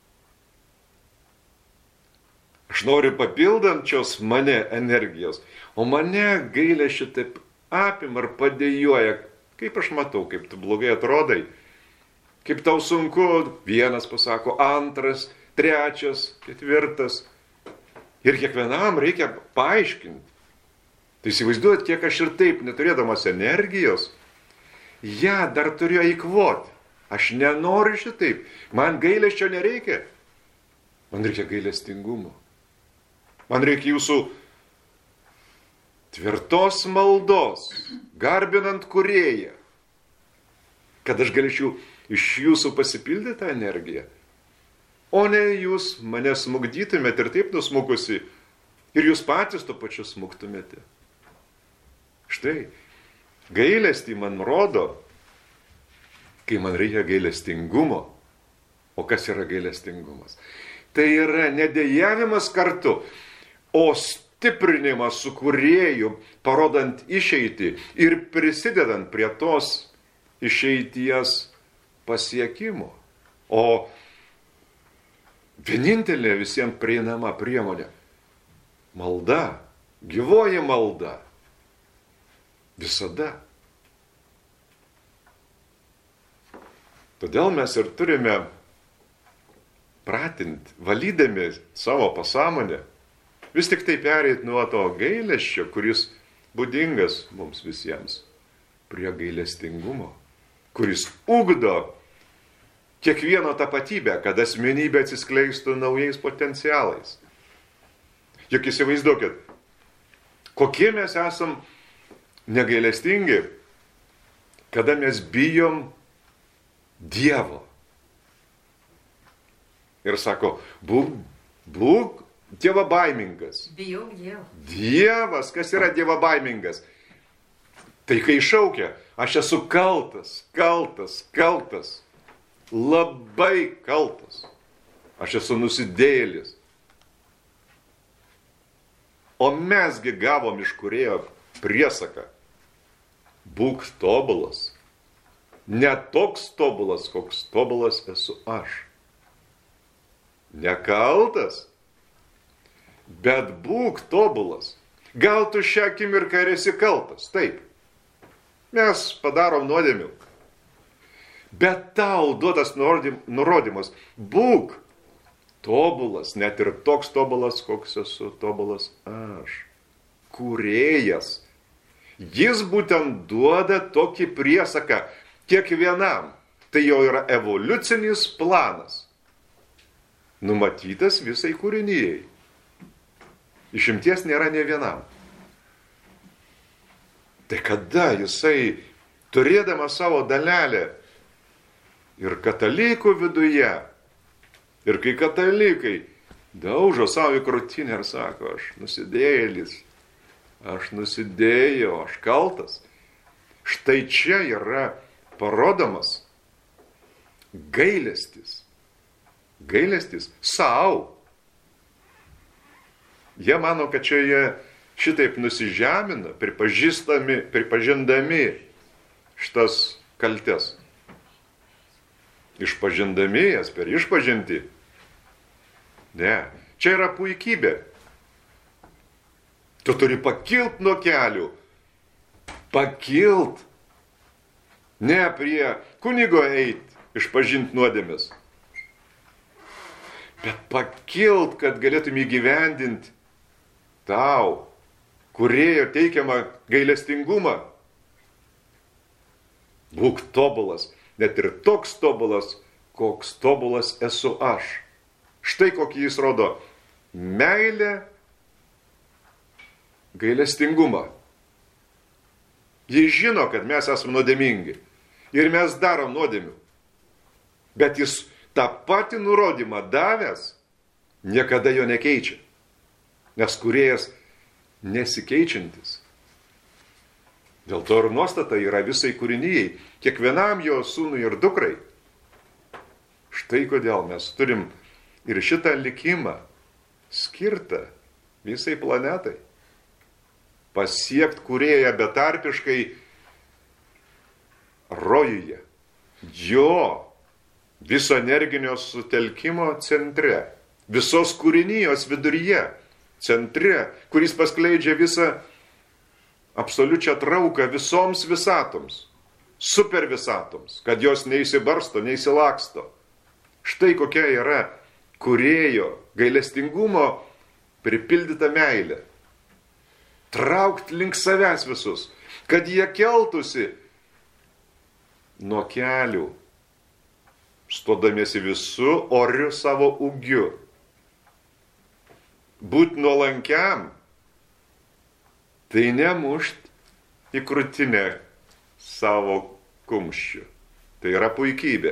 [SPEAKER 1] Aš noriu papildančios mane energijos, o mane gailesčiu taip apima ir padėjoja. Kaip aš matau, kaip tu blogai atrodai, kaip tau sunku, vienas pasako, antras, trečias, ketvirtas. Ir kiekvienam reikia paaiškinti. Tai įsivaizduojat, kiek aš ir taip, neturėdamas energijos, ją dar turiu eikvoti. Aš nenoriu šitaip. Man gailesčio nereikia. Man reikia gailestingumo. Man reikia jūsų tvirtos maldos, garbinant kūrėją, kad aš galėčiau iš jūsų pasipildyti tą energiją. O ne jūs mane smukdytumėte ir taip nusmukusi, ir jūs patys to pačiu smuktumėte. Štai, gailestį man rodo, kai man reikia gailestingumo, O kas yra gailestingumas? Tai yra nedėjavimas kartu, o stiprinimas su kūrėju, parodant išeitį ir prisidedant prie tos išeities pasiekimo. O vienintelė visiems prieinama priemonė - malda, gyvoji malda. Visada. Todėl mes ir turime pratinti, valydami savo pasąmonę, vis tik tai pereit nuo to gailesčio, kuris būdingas mums visiems, prie gailestingumo, kuris ugdo kiekvieno tapatybę, kad asmenybė atsiskleistų naujais potencialais. Juk įsivaizduokit, kokie mes esam negailestingi, kada mes bijom Dievo. Ir sako, būk dievabaimingas.
[SPEAKER 6] Bijau Dievo.
[SPEAKER 1] Dievas, kas yra dievabaimingas? Tai kai šaukia, aš esu kaltas, labai kaltas. Aš esu nusidėjėlis. O mesgi gavom iš kūrėjo priesaką. Būk tobulas. Ne toks tobulas, koks tobulas esu aš. Nekaltas, bet būk tobulas. Gal tu šią akimirką ir esi kaltas, taip. Mes padarom nuodėmių. Bet tau duotas nurodymas, būk tobulas, net ir toks tobulas, koks esu tobulas aš. Kūrėjas. Jis būtent duoda tokį priesaką kiekvienam. Tai jau yra evoliucinis planas. Numatytas visai kūrinijai. Išimties nėra nė vienam. Tai kada jisai, turėdamas savo dalelę ir katalikų viduje, ir kai katalikai daužo savo į krūtinę ir sako, aš nusidėjėlis, aš nusidėjau, aš kaltas. Štai čia yra parodomas gailestis. Gailestis savo. Jie mano, kad čia jie šitaip nusižemina, pripažindami šitas kaltes. Išpažindami jas per išpažinti. Ne, čia yra puikybė. Tu turi pakilt nuo kelių. Pakilt. Ne prie kunigo eit, išpažint nuodėmes. Bet pakilt, kad galėtum įgyvendinti tau, kūrėjo teikiamą gailestingumą. Būk tobulas, net ir toks tobulas, koks tobulas esu aš. Štai kokį jis rodo meilę, gailestingumą. Jis žino, kad mes esame nuodėmingi ir mes darom nuodėmių. Bet jis tą patį nurodymą davęs niekada jo nekeičia. Nes kūrėjas nesikeičiantis. Dėl to ir nuostata yra visai kūrinijai, kiekvienam jo sūnui ir dukrai. Štai kodėl mes turim ir šitą likimą skirtą visai planetai. Pasiekt kūrėją betarpiškai rojuje, jo viso energinio sutelkimo centre, visos kūrinijos viduryje, centre, kuris paskleidžia visą absoliučią trauką visoms visatoms, super visatoms, kad jos neįsibarsto, neįsilaksto. Štai kokia yra kūrėjo gailestingumo pripildyta meilė. Traukt link savęs visus, kad jie keltųsi nuo kelių, stodamiesi visų oriu savo ūgiu. Būt nuolankiam, tai nemušt į krūtinę savo kumščių. Tai yra puikybė.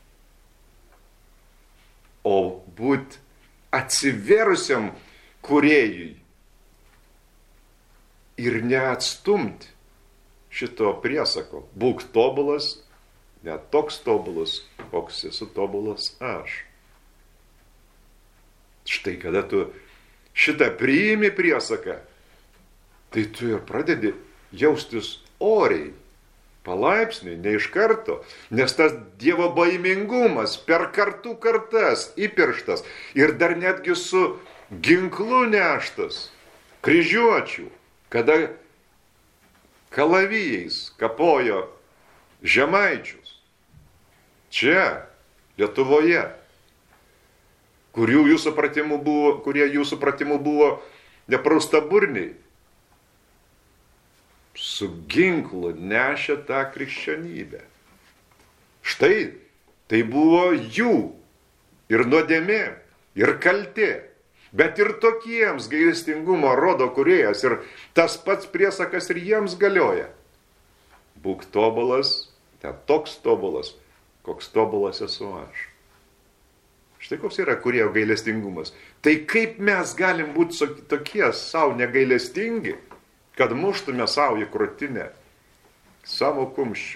[SPEAKER 1] O būt atsiverusiam kūrėjui ir neatstumti šito priesako. Būk tobulas, net toks tobulas, koks esu tobulas aš. Štai kada tu šitą priimi priesaką, tai tu ir pradedi jaustis oriai, palaipsniui, ne iš karto, nes tas Dievo baimingumas per kartų kartas įpirštas ir dar netgi su ginklu neštas, kryžiuočių, kada kalavijais kapojo žemaičius, čia, Lietuvoje, kurie jų supratimu buvo nepraustaburniai, su ginklu nešė tą krikščionybę. Štai tai buvo jų ir nuodėmė, ir kaltė, bet ir tokiems gailestingumo rodo kūrėjas ir tas pats priesakas ir jiems galioja. Būk tobulas, net toks tobulas, koks tobulas esu aš. Štai koks yra kūrėjo gailestingumas. Tai kaip mes galim būti tokie savo negailestingi, kad muštume savo į krūtinę savo kumščių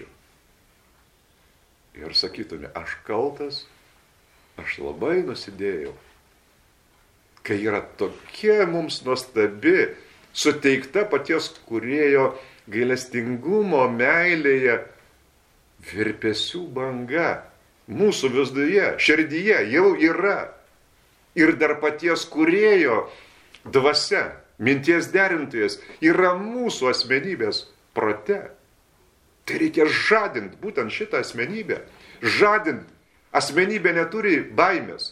[SPEAKER 1] ir sakytume, aš kaltas, aš labai nusidėjau. Kai yra tokia mums nuostabi, suteikta paties kūrėjo gailestingumo meilėje virpesių banga, mūsų viduje, širdyje jau yra. Ir dar paties kūrėjo dvasia, minties derintojas yra mūsų asmenybės prote. Tai reikia žadinti būtent šitą asmenybę. Žadinti. Asmenybė neturi baimės.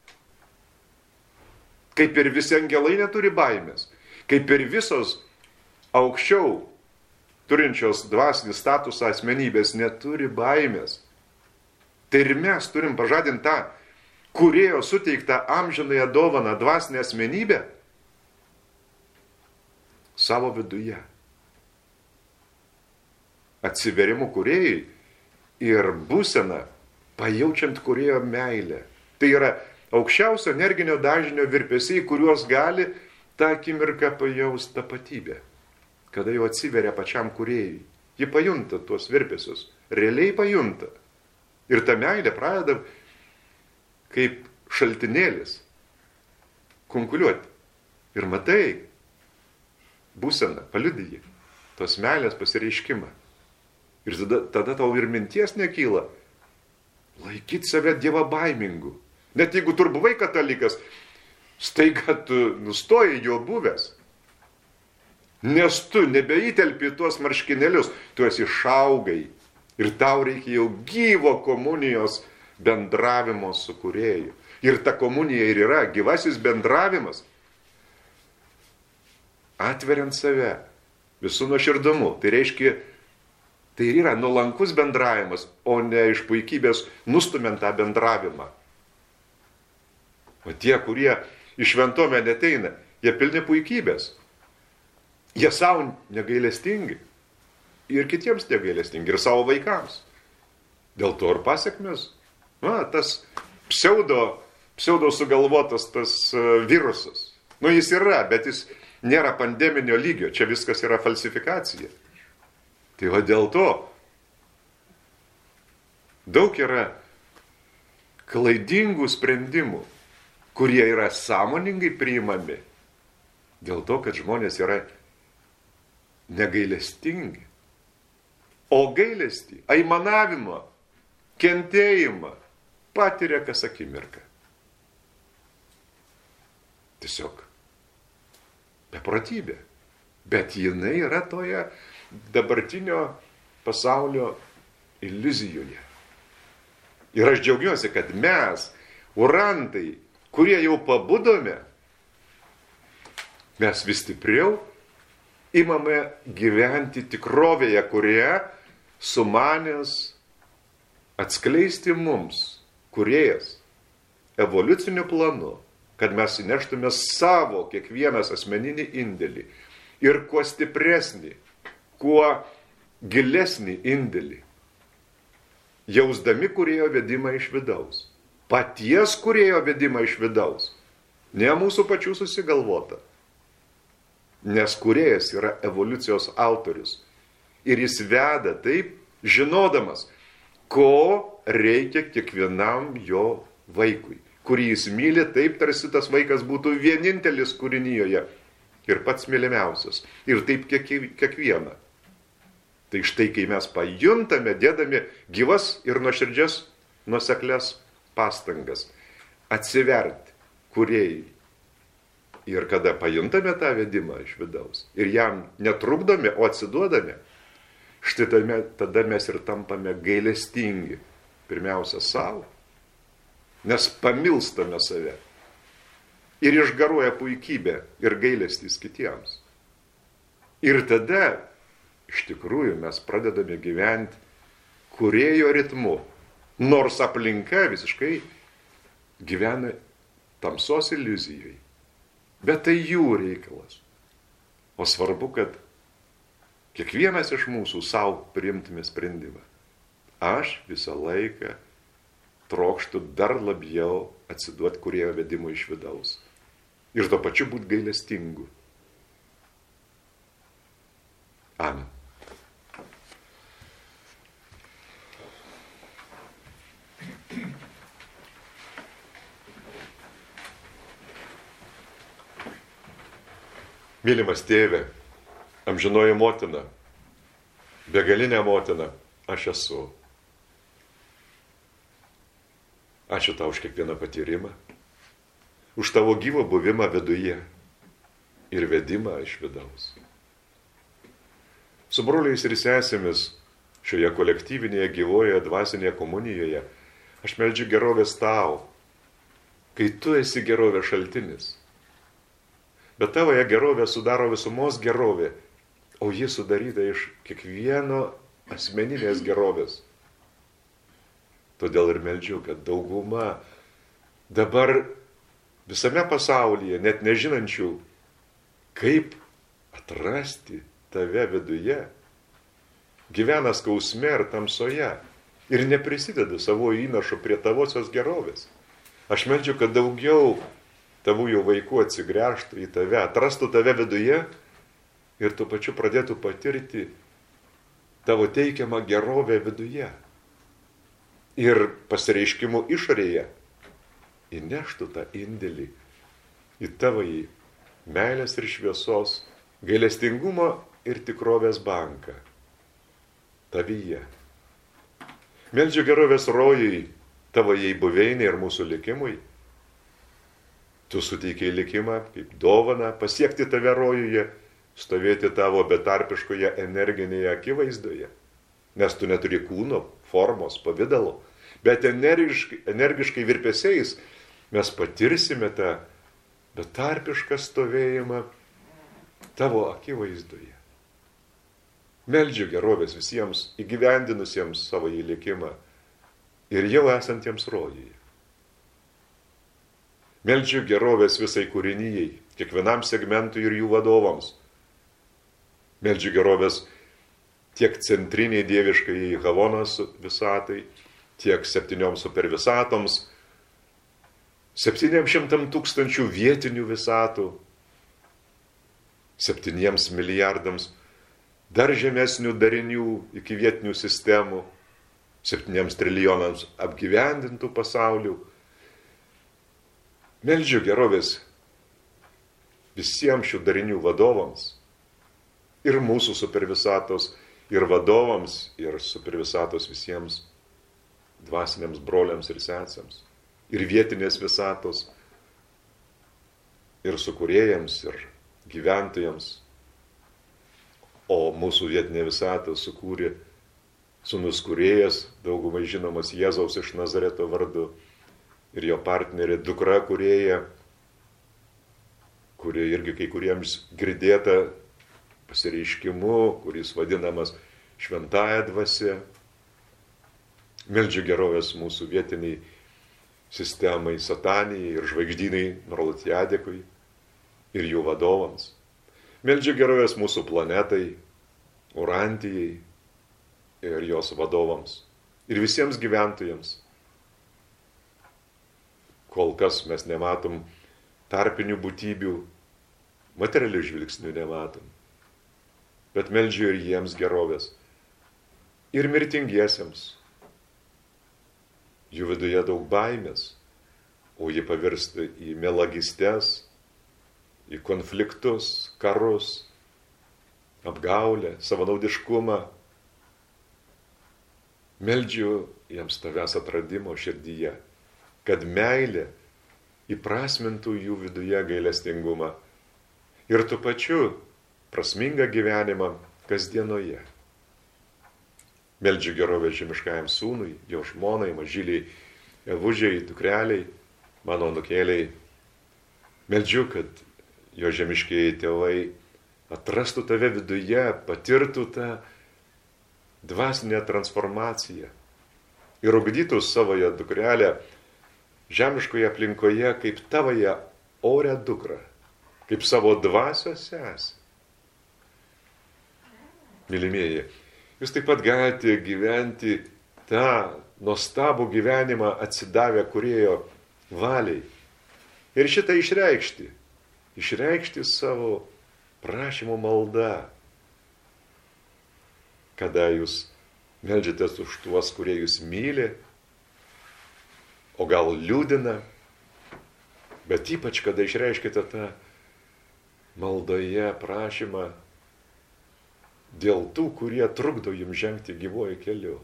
[SPEAKER 1] Kaip ir visi angelai neturi baimės. Kaip ir visos aukščiau turinčios dvasinį statusą asmenybės neturi baimės. Tai ir mes turim pažadinti tą kūrėjo suteiktą amžinąją dovaną dvasinę asmenybę savo viduje. Atsiverimu kūrėjai ir būsena pajaučiant kūrėjo meilę. Tai yra aukščiausio energinio dažnio virpesiai, kuriuos gali tą akimirką pajaust tapatybę. Kada jau atsiveria pačiam kūrėjui. Ji pajunta tuos virpesius. Realiai pajunta. Ir ta meilė pradeda kaip šaltinėlis kunkuliuoti. Ir matai, būsena, paliudyji tos meilės pasireiškimą. Ir tada tau ir minties nekyla laikyti save dievabaimingu. Net jeigu tu buvai katalikas, staiga tu nustoji jo buvęs. Nes tu nebeįtelpi tuos marškinėlius, tu esi išaugai. Ir tau reikia jau gyvo komunijos bendravimo su kūrėju. Ir ta komunija ir yra gyvasis bendravimas. Atveriant save visų nuoširdumu. Tai reiškia, tai yra nuolankus bendravimas, o ne iš puikybės nustumiant tą bendravimą. O tie, kurie iš šventuomenę neteina, jie pilni puikybės. Jie savo negailestingi. Ir kitiems negailestingi. Ir savo vaikams. Dėl to ir pasiekmes. Tas pseudo sugalvotas tas virusas. Jis yra, bet jis nėra pandeminio lygio. Čia viskas yra falsifikacija. Tai va dėl to daug yra klaidingų sprendimų, kurie yra sąmoningai priimami dėl to, kad žmonės yra negailestingi. O gailestį, aimanavimą, kentėjimą patiria kas akimirką. Tiesiog beprotybė. Bet jinai yra toje dabartinio pasaulio iliuzijoje. Ir aš džiaugiuosi, kad mes, urantai, kurie jau pabudome, mes vis stipriau imame gyventi tikrovėje, kurie sumanęs atskleisti mums, kūrėjas, evoliuciniu planu, kad mes įneštume savo kiekvienas asmeninį indėlį ir kuo stipresnį, kuo gilesnį indėlį, jausdami kūrėjo vedimą iš vidaus. Paties kūrėjo vedimą iš vidaus, ne mūsų pačių susigalvota. Nes kūrėjas yra evoliucijos autorius. Ir jis veda taip, žinodamas, ko reikia kiekvienam jo vaikui, kurį jis myli, taip tarsi tas vaikas būtų vienintelis kūrinijoje ir pats mylimiausias. Ir taip kiekvieną. Tai štai, kai mes pajuntame, dėdami gyvas ir nuoširdžias, nuoseklias pastangas, atsiverti kūrėjai. Ir kada pajuntame tą vedimą iš vidaus ir jam netrukdome, o atsiduodame, štai tada mes ir tampame gailestingi. Pirmiausia savo, nes pamilstame save. Ir išgaruoja puikybė ir gailestis kitiems. Ir tada, iš tikrųjų, mes pradedame gyventi kūrėjo ritmu. Nors aplinka visiškai gyvena tamsos iliuzijoje. Bet tai jų reikalas. O svarbu, kad kiekvienas iš mūsų savo priimtume sprendimą. Aš visą laiką trokštų dar labiau atsiduoti kūrėjo vedimui iš vidaus. Ir tuo pačiu būti gailestingu. Amen. Mylimas tėve, amžinoji motina, begalinė motina, aš esu. Ačiū tau už kiekvieną patyrimą, už tavo gyvą buvimą viduje ir vedimą iš vidaus. Su broliais ir sesėmis šioje kolektyvinėje gyvoje dvasinėje komunijoje aš meldžiu gerovės tau, kai tu esi gerovės šaltinis. Bet tavoje gerovė sudaro visumos gerovė, o ji sudaryta iš kiekvieno asmeninės gerovės. Todėl ir meldžiu, kad dauguma dabar visame pasaulyje, net nežinančių, kaip atrasti tave viduje, gyvena skausme ir tamsoje ir neprisideda savo įnašo prie tavosios gerovės. Aš meldžiu, kad daugiau tavųjų vaikų atsigręžtų į tave, atrastų tave viduje ir tuo pačiu pradėtų patirti tavo teikiamą gerovę viduje. Ir pasireiškimų išorėje įneštų tą indėlį į tavąjį meilės ir šviesos, gailestingumo ir tikrovės banką. Tavyje. Meldžiu gerovės rojui, tavajai buveinė ir mūsų likimui. Tu suteikiai likimą kaip dovaną pasiekti tave rojuje, stovėti tavo betarpiškoje energinėje akivaizdoje. Nes tu neturi kūno, formos, pavidalo, bet energiškai virpesiais mes patirsime tą betarpišką stovėjimą tavo akivaizdoje. Meldžiu gerovės visiems įgyvendinusiems savo įlikimą ir jau esantiems rojuje. Meldžiu gerovės visai kūrinijai, kiekvienam segmentui ir jų vadovams. Meldžiu gerovės tiek centriniai dieviškai Havonos visatai, tiek 7 supervisatoms, 700 000 vietinių visatų, 7 milijardams dar žemesnių darinių iki vietinių sistemų, 7 trilijonams apgyvendintų pasaulių. Meldžiu gerovės visiems šių darinių vadovams ir mūsų supervisatos ir vadovams ir supervisatos visiems dvasiniams broliams ir sesėms ir vietinės visatos ir sukūrėjams ir gyventojams. O mūsų vietinė visata sukūrė sūnus kūrėjas, daugumai žinomas Jėzaus iš Nazareto vardu, ir jo partnerė dukra kūrėja, kuri irgi kai kuriems girdėta pasireiškimu, kuris vadinamas šventąja dvasia. Meldžiu gerovės mūsų vietiniai sistemai, satanijai ir žvaigždynai Narlatiadekui ir jų vadovams. Meldžiu gerovės mūsų planetai, Urantijai ir jos vadovams ir visiems gyventojams. Kol kas mes nematom tarpinių būtybių, materialių žvilgsnių nematom. Bet meldžiu ir jiems gerovės. Ir mirtingiesiems, jų viduje daug baimės, o ji pavirsta į melagystes, į konfliktus, karus, apgaulę, savanaudiškumą. Meldžiu jiems tavęs atradimo širdyje, kad meilė įprasmintų jų viduje gailestingumą ir tuo pačiu prasmingą gyvenimą kasdienoje. Meldžiu gerovę žemiškajam sūnui, jo žmonai, mažyliai, evužiai, dukreliai, mano anūkėliai. Meldžiu, kad jo žemiškieji tėvai atrastų tave viduje, patirtų tą dvasinę transformaciją ir ugdytų savoje dukrelę žemiškoje aplinkoje kaip tavoje orę dukrą, kaip savo dvasios sesę. Mylimieji, jūs taip pat galite gyventi tą nuostabų gyvenimą atsidavę Kūrėjo valiai ir šitą išreikšti savo prašymo maldą, kada jūs meldžiatės už tuos, kurie jūs myli, o gal liūdina, bet ypač kada išreiškite tą maldoje prašymą dėl tų, kurie trukdo jums žengti gyvuoju keliu.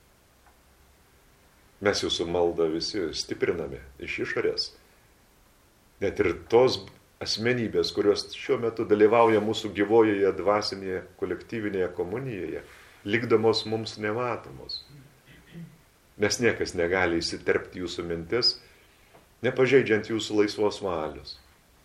[SPEAKER 1] Mes jūsų maldą visi stipriname iš išorės. Net ir tos asmenybės, kurios šiuo metu dalyvauja mūsų gyvojoje dvasinėje kolektyvinėje komunijoje, likdamos mums nematomos. Nes niekas negali įsiterpti jūsų mintis, nepažeidžiant jūsų laisvos valios.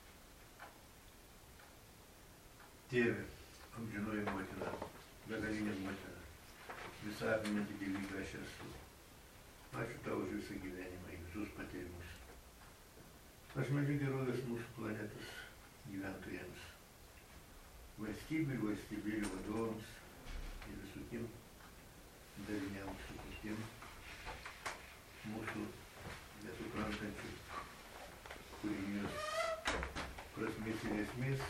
[SPEAKER 2] Tėve, amžinoji motina, begalinė motina, visą apimanti gyvybę aš esu. Ačiū tau už visą gyvenimą, visus patyrimus. Aš meldžiu gerovės mūsų planetos gyventojams, valstybių ir valstybėlių vadovams ir visokiem daliniams sukurtiem mūsų nesuprantančių kūrinijos prasmės ir esmės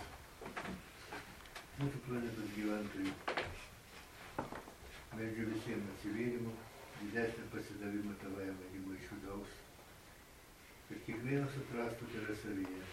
[SPEAKER 2] mūsų planetos gyventojų. Meldžiu visiems atsivėrimų, didesnį pasidavimą tavąją vadimą iš vidaus, kad kiekvienas atrastų tave savyje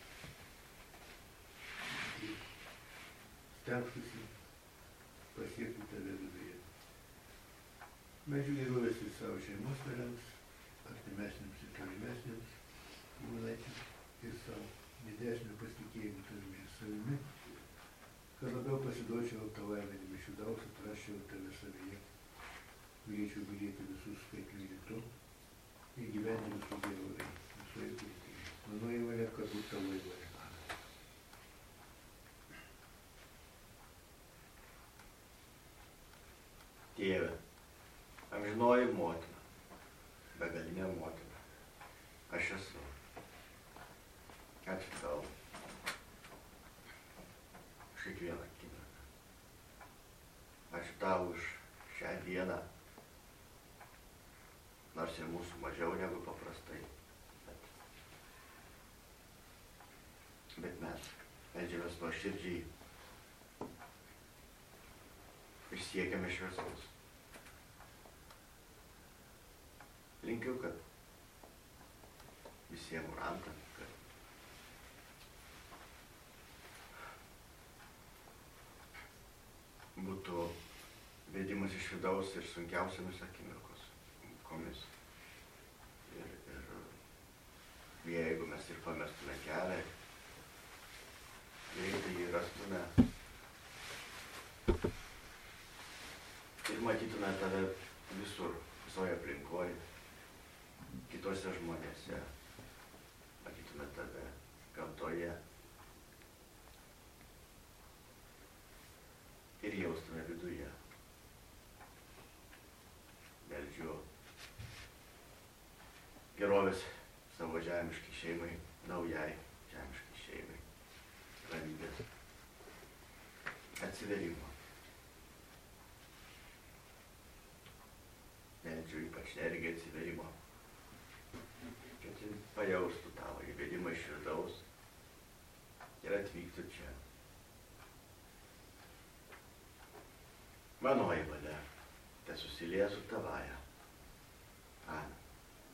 [SPEAKER 2] ir stengtųsi pasiekti tave viduje. Meldžiu gerovės ir savo šeimos nariams, artimesniams ir tolimesniams giminaičiams ir savo didesnio pasitikėjimo tavimi ir savimi, kad labiau pasiduočiau tavąją vadimą iš vidaus, atrasčiau tave savyje, galėčiau mylėti visus, kaip myli tu, ir gyventi visų gerovai, visoje kultūroje. Mano įvalė, kad būtų tavo įvalė.
[SPEAKER 5] Tėve, amžinoji motina, begalinė motina, aš esu. Ačiū tau už kiekvieną akimirką. Ačiū tau už šią dieną, nors ir mūsų mažiau negu paprastai. Bet mes meldžiamės nuoširdžiai ir siekiame šviesos. Linkiu, kad visiems rantam, kad būtų vedimas iš vidaus ir sunkiausiamis akimirkomis. Ir jeigu mes ir pamestume kelią, greitai jį rastume ir matytume tave visur, visoje aplinkoje, kitose žmonėse, matytume tave gamtoje ir jaustume viduje. Meldžiu gerovės savo žemiškai šeimai, naujai žemiškai šeimai, ramybės, atsiverimo. Meldžiu ypač energiją atsiverimo, kad ji pajaustų tavo įvedimą iš vidaus ir atvyktų čia. Manoji valia, te susilieja su tavaja. Amen.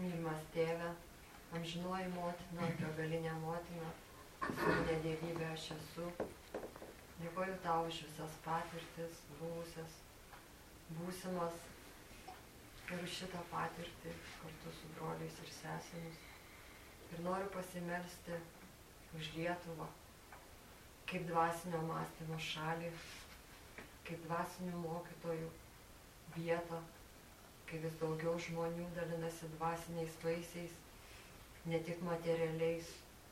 [SPEAKER 4] Mylimas tėve, amžinoji motina, begalinė motina, suminė dievybė aš esu. Dėkoju tau už visas patirtis, buvusias, būsimas ir už šitą patirtį kartu su broliais ir sesėmis. Ir noriu pasimelsti už Lietuvą, kaip dvasinio mąstymo šalį, kaip dvasinių mokytojų vietą, kai vis daugiau žmonių dalinasi dvasiniais vaisiais, ne tik materialiais.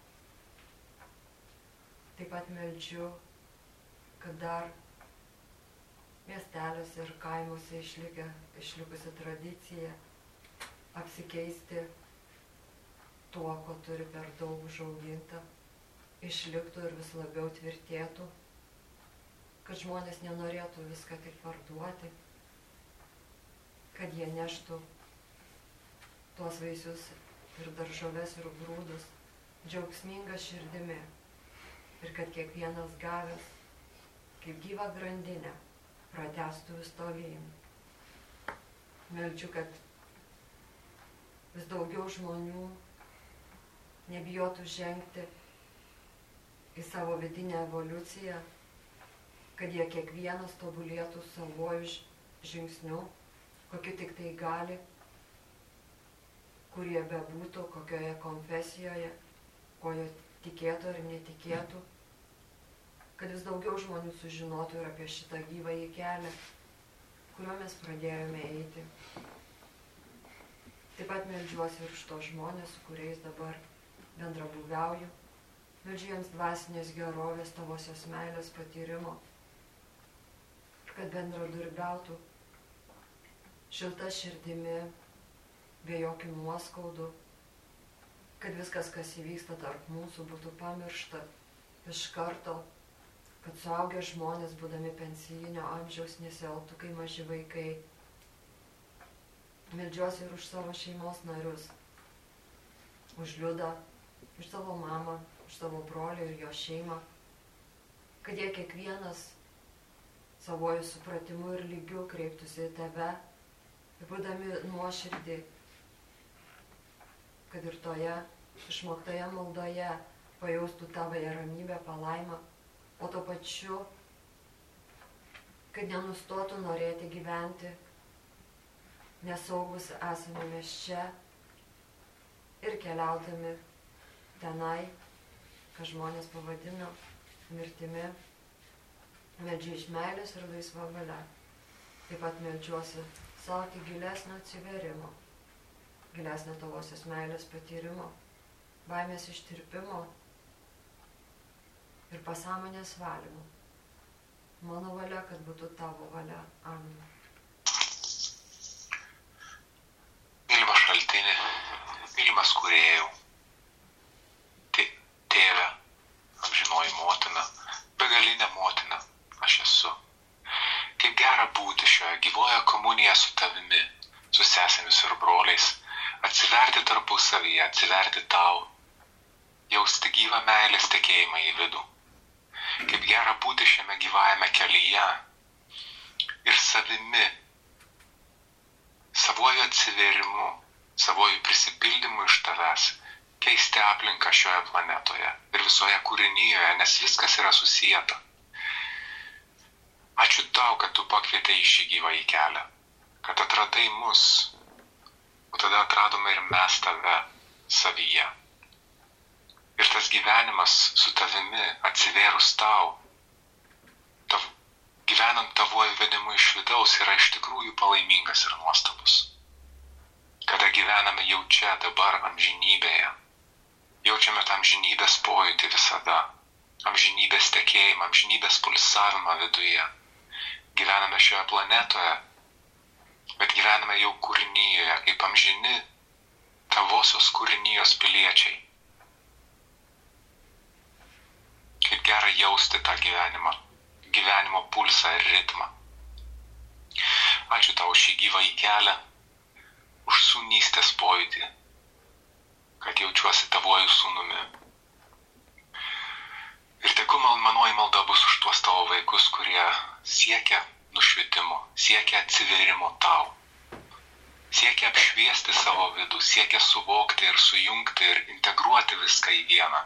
[SPEAKER 4] Taip pat meldžiu, kad dar miesteliuose ir kaimuose išlikusi tradicija apsikeisti tuo, ko turi per daug užauginta, išliktų ir vis labiau tvirtėtų, kad žmonės nenorėtų viską tik parduoti, kad jie neštų tuos vaisius ir daržoves ir grūdus džiaugsminga širdimi ir kad kiekvienas gavęs kaip gyvą grandinę pratęstų vis tolyn. Meldžiu, kad vis daugiau žmonių nebijotų žengti į savo vidinę evoliuciją, kad jie kiekvienas tobulėtų savoju žingsniu, kokiu tik tai gali, kur jie bebūtų, kokioje konfesijoje, ko jie tikėtų ar netikėtų, kad vis daugiau žmonių sužinotų ir apie šitą gyvąjį kelią, kuriuo mes pradėjome eiti. Taip pat meldžiuosi ir už tos žmonės, su kuriais dabar bendrabuviauju. Meldžiu jiems dvasinės gerovės, tavosios meilės patyrimo, kad bendradarbiautų šilta širdimi, be jokių nuoskaudų, kad viskas, kas įvyksta tarp mūsų, būtų pamiršta iš karto, kad suaugę žmonės, būdami pensijinio amžiaus, nesielgtų kaip maži vaikai. Meldžiuosi ir už savo šeimos narius, už Liudą, už savo mamą, už savo brolį ir jo šeimą, kad jie kiekvienas savojų supratimu ir lygiu kreiptųsi į tave, ir būdami nuoširdį, kad ir toje išmoktoje maldoje pajaustų tavąją ramybę, palaimą, o tuo pačiu, kad nenustotų norėti gyventi, nesaugus esame mes čia ir keliaudami tenai, ką žmonės pavadino mirtimi, meldžiu iš meilės ir laisva valia. Taip pat meldžiuosi savo tik gilesnio atsiverimo, gilesnio tavosios meilės patyrimo, baimės ištirpimo ir pasąmonės valymo. Mano valia, kad būtų tavo valia. Amen.
[SPEAKER 9] Mylimas šaltinį, mylimas kūrėjau, tėve, amžinoji motina, begalinė motina, aš esu. Kaip gera būti šioje gyvoje komunijoje su tavimi, su sesėmis ir broliais, atsiverti tarpusavyje, atsiverti tau, jausti gyvą meilės tekėjimą į vidų. Kaip gera būti šiame gyvajame kelyje ir savimi, savoju atsivėrimu, savoju prisipildymu iš tavęs, keisti aplinką šioje planetoje ir visoje kūrinyjoje, nes viskas yra susijęta. Ačiū tau, kad tu pakvietei į šį gyvąjį kelią, kad atradai mus, o tada atradome ir mes tave savyje. Ir tas gyvenimas su tavimi, atsivėrus tau, gyvenant tavoju vedimu iš vidaus, yra iš tikrųjų palaimingas ir nuostabus. Kada gyvename jau čia, dabar, amžinybėje, jaučiame tą amžinybės pojūtį visada, amžinybės tekėjimą, amžinybės pulsavimą viduje. Gyvename šioje planetoje, bet gyvename jau kūrinyjoje, kaip amžini tavosios kūrinijos piliečiai. Kaip gera jausti tą gyvenimo pulsą ir ritmą. Ačiū tau šį gyvąjį kelią, už sūnystės pojūtį, kad jaučiuosi tavojų sūnumi. Ir tegu manoji malda bus už tuos tavo vaikus, kurie siekia nušvitimo, siekia atsivėrimo tau, siekia apšviesti savo vidų, siekia suvokti ir sujungti ir integruoti viską į vieną.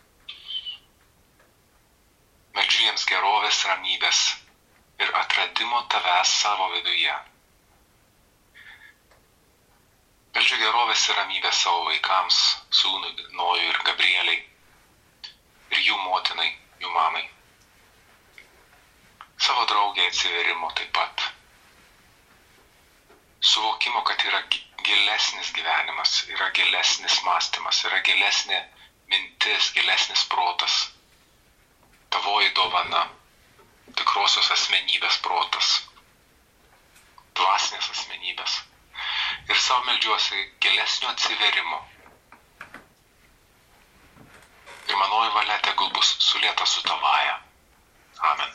[SPEAKER 9] Meldžiu jiems gerovės, ramybės ir atradimo tavęs savo viduje. Meldžiu gerovės ir ramybės savo vaikams, sūnui Nojui ir Gabrieliai, ir jų motinai, jų mamai. Savo draugė atsiverimo taip pat. Suvokimo, kad yra gilesnis gyvenimas, yra gilesnis mąstymas, yra gilesnė mintis, gilesnis protas. Tavoji dovana, tikrosios asmenybės protas, dvasinės asmenybės. Ir savo meldžiuosi gilesnio atsiverimo. Ir manoji valia tegul bus sulieta su tavaja. Amen.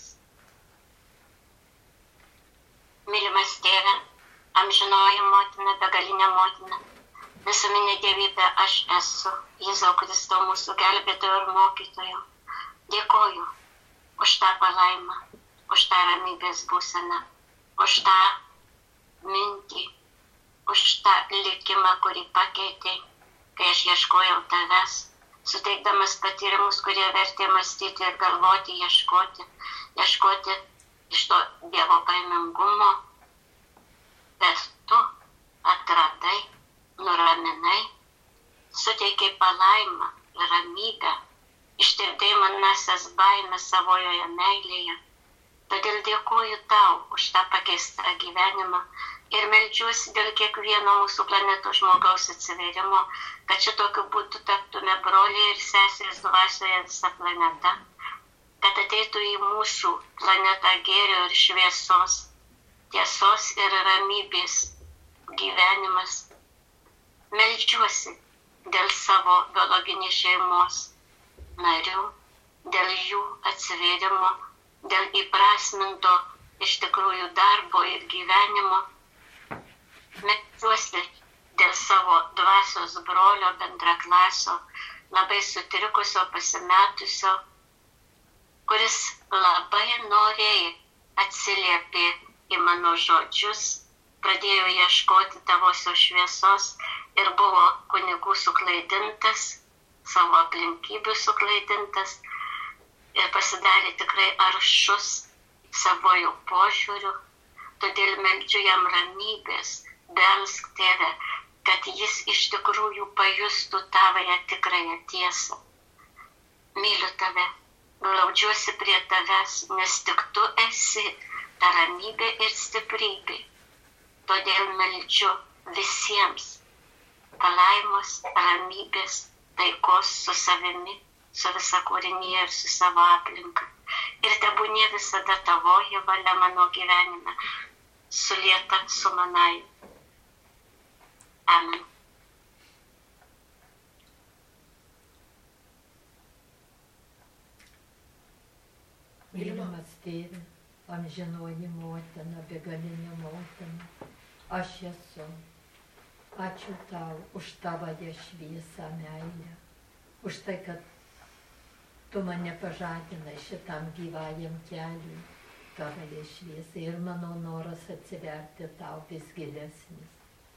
[SPEAKER 12] Mylimas Tėve, amžinoji motina, begalinė motina, visuminė dievybė aš esu, Jėzau Kristau, mūsų gelbėtojo ir mokytojo. Dėkoju už tą palaimą, už tą ramybės būseną, už tą mintį, už tą likimą, kurį pakeitė, kai aš ieškojau tavęs, suteikdamas patyrimus, kurie vertė mąstyti ir galvoti, ieškoti iš to Dievo paimingumo, bet tu atradai, nuraminai, suteikei palaimą ir ramybę, ištirpdei manasias baimės savojoje meilėje. Todėl dėkoju tau už tą pakeistą gyvenimą ir meldžiuosi dėl kiekvieno mūsų planetos žmogaus atsiverimo, kad šitokiu būdu taptume broliai ir seserys dvasioje visą planetą, kad ateitų į mūsų planetą gėrio ir šviesos, tiesos ir ramybės gyvenimas. Meldžiuosi dėl savo biologinės šeimos narių, dėl jų atsiverimo, dėl įprasminto iš tikrųjų darbo ir gyvenimo. Meldžiuosi dėl savo dvasios brolio, bendraklasio, labai sutrikusio, pasimetusio, kuris labai noriai atsiliepė į mano žodžius, pradėjo ieškoti tavosios šviesos ir buvo kunigų suklaidintas, savo aplinkybių suklaidintas ir pasidarė tikrai aršus savojų požiūrių. Todėl meldžiu jam ramybės, belsk Tėve, kad jis iš tikrųjų pajustų tavąją tikrąją tiesą. Myliu tave, glaudžiuosi prie tavęs, nes tik tu esi ta ramybė ir stiprybė. Todėl meldžiu visiems palaimos, ramybės, taikos su savimi, su visa kūrinyje ir su savo aplinka. Ir tebūnie visada tavoji valia mano gyvenime, sulieta su manai. Amen.
[SPEAKER 8] Mylimas Tėve, amžinoji motina, begalinė motina, aš esu. Ačiū tau už tavąją šviesą meilę, už tai, kad tu mane pažadinai šitam gyvajam keliui, tavąją šviesą ir mano noras atsiverti tau vis gilesnis.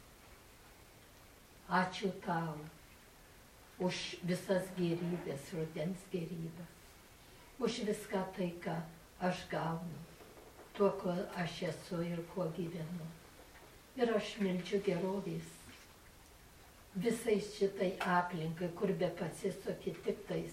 [SPEAKER 8] Ačiū tau už visas gerybės, rudens gerybės, už viską tai, ką aš gaunu, tuo, kuo aš esu ir kuo gyvenu. Ir aš meldžiu gerovės visai šitai aplinkai, kur be pasisuki tik tais.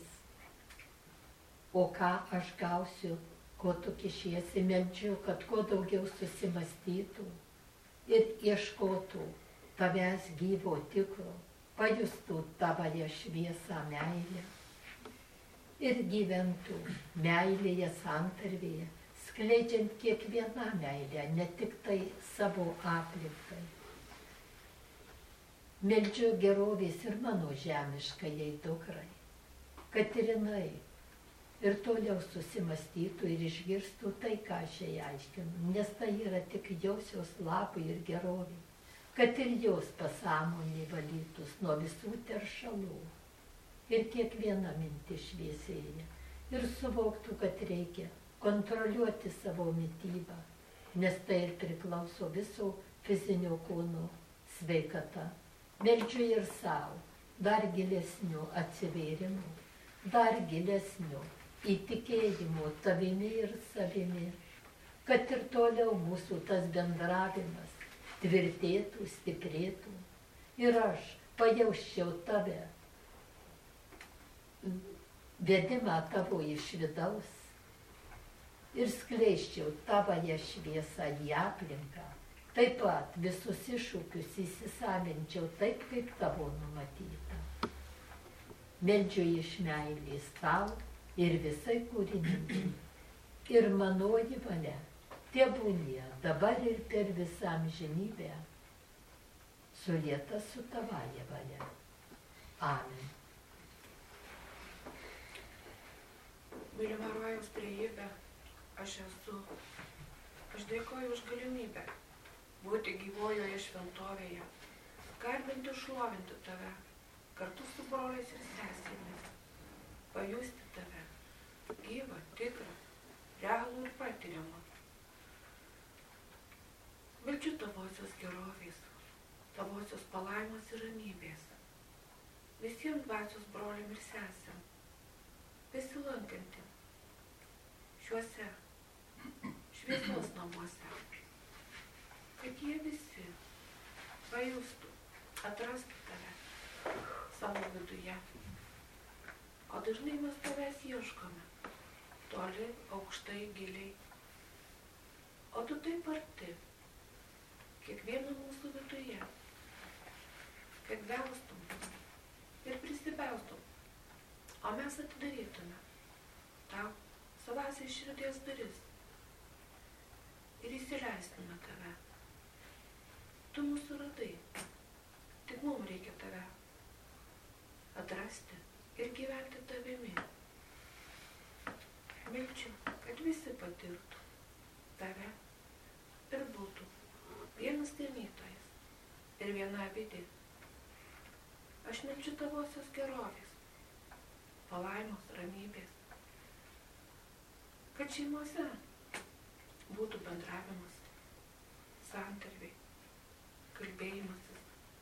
[SPEAKER 8] O ką aš gausiu, ko tu kišiesi, meldžiu, kad kuo daugiau susimastytų ir ieškotų tavęs gyvo tikro, pajustų tavąją šviesą meilę ir gyventų meilėje, santarvėje, skleidžiant kiekvieną meilę, ne tik tai savo aplinkai. Meldžiu gerovės ir mano žemiškajai dukrai, kad ir jinai ir toliau susimastytų ir išgirstų tai, ką aš jai aiškinu, nes tai yra tik jausios labui ir gerovė, kad ir jos pasąmonė valytus nuo visų teršalų ir kiekviena mintis šviesėja ir suvoktų, kad reikia kontroliuoti savo mitybą, nes tai ir priklauso viso fizinio kūno sveikata. Meldžiu ir savo dar gilesnių atsivėrimų, dar gilesnių įtikėjimo tavimi ir savimi, kad ir toliau mūsų tas bendravimas tvirtėtų, stiprėtų ir aš pajausčiau tave, vedimą tavo iš vidaus ir skleisčiau tavąją šviesą į aplinką. Taip pat visus iššūkius įsisavinčiau taip, kaip tavo numatyta. Meldžiu iš meilės tau ir visai kūriniai. Ir manoji valia tebūnie dabar ir per visą amžinybę sulieta su tavaja valia. Amen.
[SPEAKER 13] Mylima rojaus trejybė, aš esu. Aš dėkoju už galimybę būti gyvojoje šventovėje, garbinti ir šlovinti tave, kartu su broliais ir sesėmis, pajusti tave, gyvą, tikrą, realų ir patiriamą. Meldžiu tavosios gerovės, tavosios palaimos ir ramybės, visiems dvasios broliam ir sesėm, besilankantiem šiuose šviesos namuose, kad jie visi pajustų, atrastų tave savo viduje. O dažnai mes tavęs ieškome, toli, aukštai, giliai. O tu taip arti, kiekvieno mūsų viduje, kad belstum ir prisibelstum, o mes atidarytume tau savas iš širdies duris ir įsileistume tave. Tu mūsų radai, tik mums reikia tave atrasti ir gyventi tavimi. Meldžiu, kad visi patirtų tave ir būtų vienas ganytojas ir viena avidė. Aš meldžiu tavosios gerovės, palaimos, ramybės, kad šeimose būtų bendravimas, santarviai, kalbėjimasis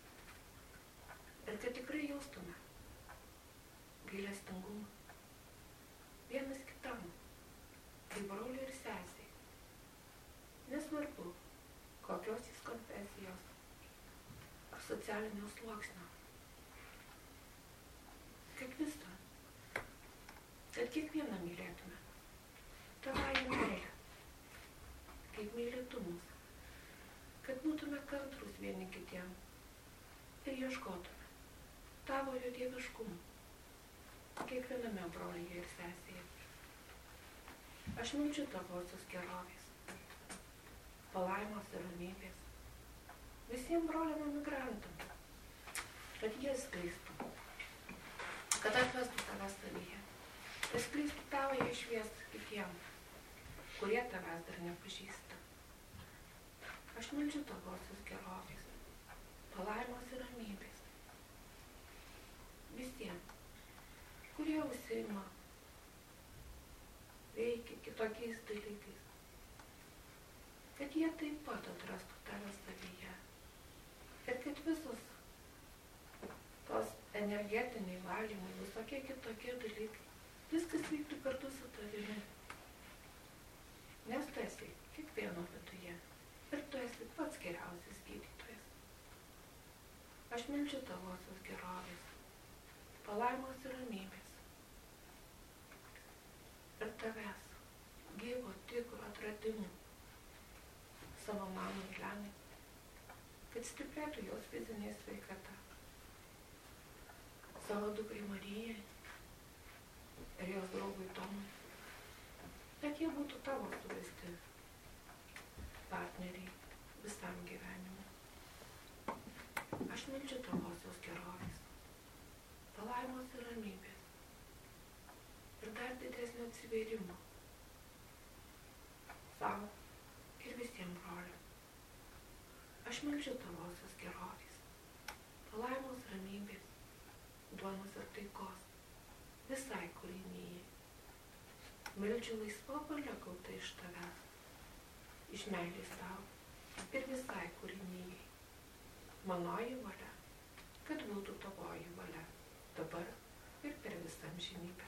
[SPEAKER 13] ir kad tikrai jaustume gailestingumą vienas kitam, kaip broliai ir sesiai, nesvarbu kokios jis konfesijos ar socialinio sluoksnio, kad visą, kad kiekvieną mylėtume tavąją meilę, kaip myli tu mus, kad būtume kantrus vieni kitiem ir ieškotume tavojo dieviškumo kiekviename brolyje ir sesėje. Aš meldžiu tavosios gerovės, palaimos ir ramybės visiems broliam emigrantam, kad jie skleistų, kad atrastų tave savyje ir skleistų tavąją šviesą kitiem, kurie tavęs dar nepažįsta. Aš meldžiu tavosios gerovės, palaimos ir ramybės visiems, kurie užsiima, veikia kitokiais dalykais, kad jie taip pat atrastų tave savyje ir kad visos tos energetiniai valymai, visokie kitokie dalykai, viskas vyktų kartu su tavimi, nes tu esi kiekvieno viduje. Ir tu esi pats geriausias gydytojas. Aš meldžiu tavosios gerovės, palaimos ir ramybės. Ir tavęs, gyvo, tikro atradimų savo mamai Lenai, kad stiprėtų jos fizinė sveikata. Savo dukrai Marijai ir jos draugui Tomui, kad jie būtų tavo suvesti partneriai visam gyvenimui. Aš meldžiu tavosios gerovės, palaimos ir ramybės ir dar didesnio atsivėrimo savo ir visiems broliam. Aš meldžiu tavosios gerovės, palaimos ramybės, duonos ir taikos visai kūrinijai. Meldžiu laisva valia gauta iš tavęs, iš meilės tau ir visai kūrinijai. Manoji valia, kad būtų tavoji valia, dabar ir per visą amžinybę.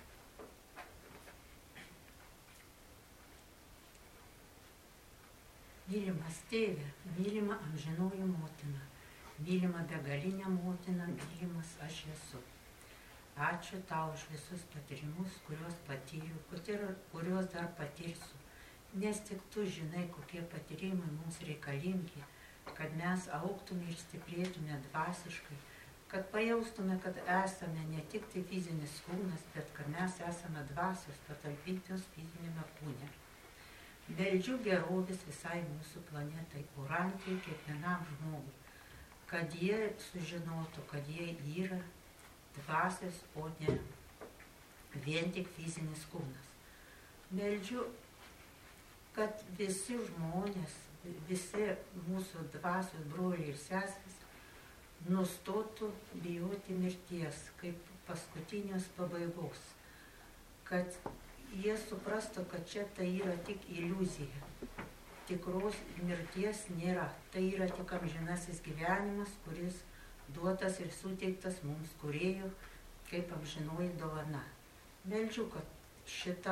[SPEAKER 6] Mylimas tėve, mylima amžinoji motina, mylima begalinė motina, mylimas aš esu. Ačiū tau už visus patyrimus, kuriuos patyriu, kuriuos dar patirsiu, nes tik tu žinai, kokie patyrimai mums reikalingi, kad mes augtume ir stiprėtume dvasiškai, kad pajaustume, kad esame ne tik tai fizinis kūnas, bet kad mes esame dvasios patalpintos fizinėme kūne. Beldžiu gerovės visai mūsų planetai, Urantijai, kiekvienam žmogui, kad jie sužinotų, kad jie yra dvasios, o ne vien tik fizinis kūnas. Beldžiu, kad visi žmonės, visi mūsų dvasios broliai ir seserys nustotų bijoti mirties kaip paskutinės pabaigos, kad jie suprastų, kad čia tai yra tik iliuzija. Tikros mirties nėra. Tai yra tik amžinasis gyvenimas, kuris duotas ir suteiktas mums kūrėjų kaip amžinoji dovana. Meldžiu, kad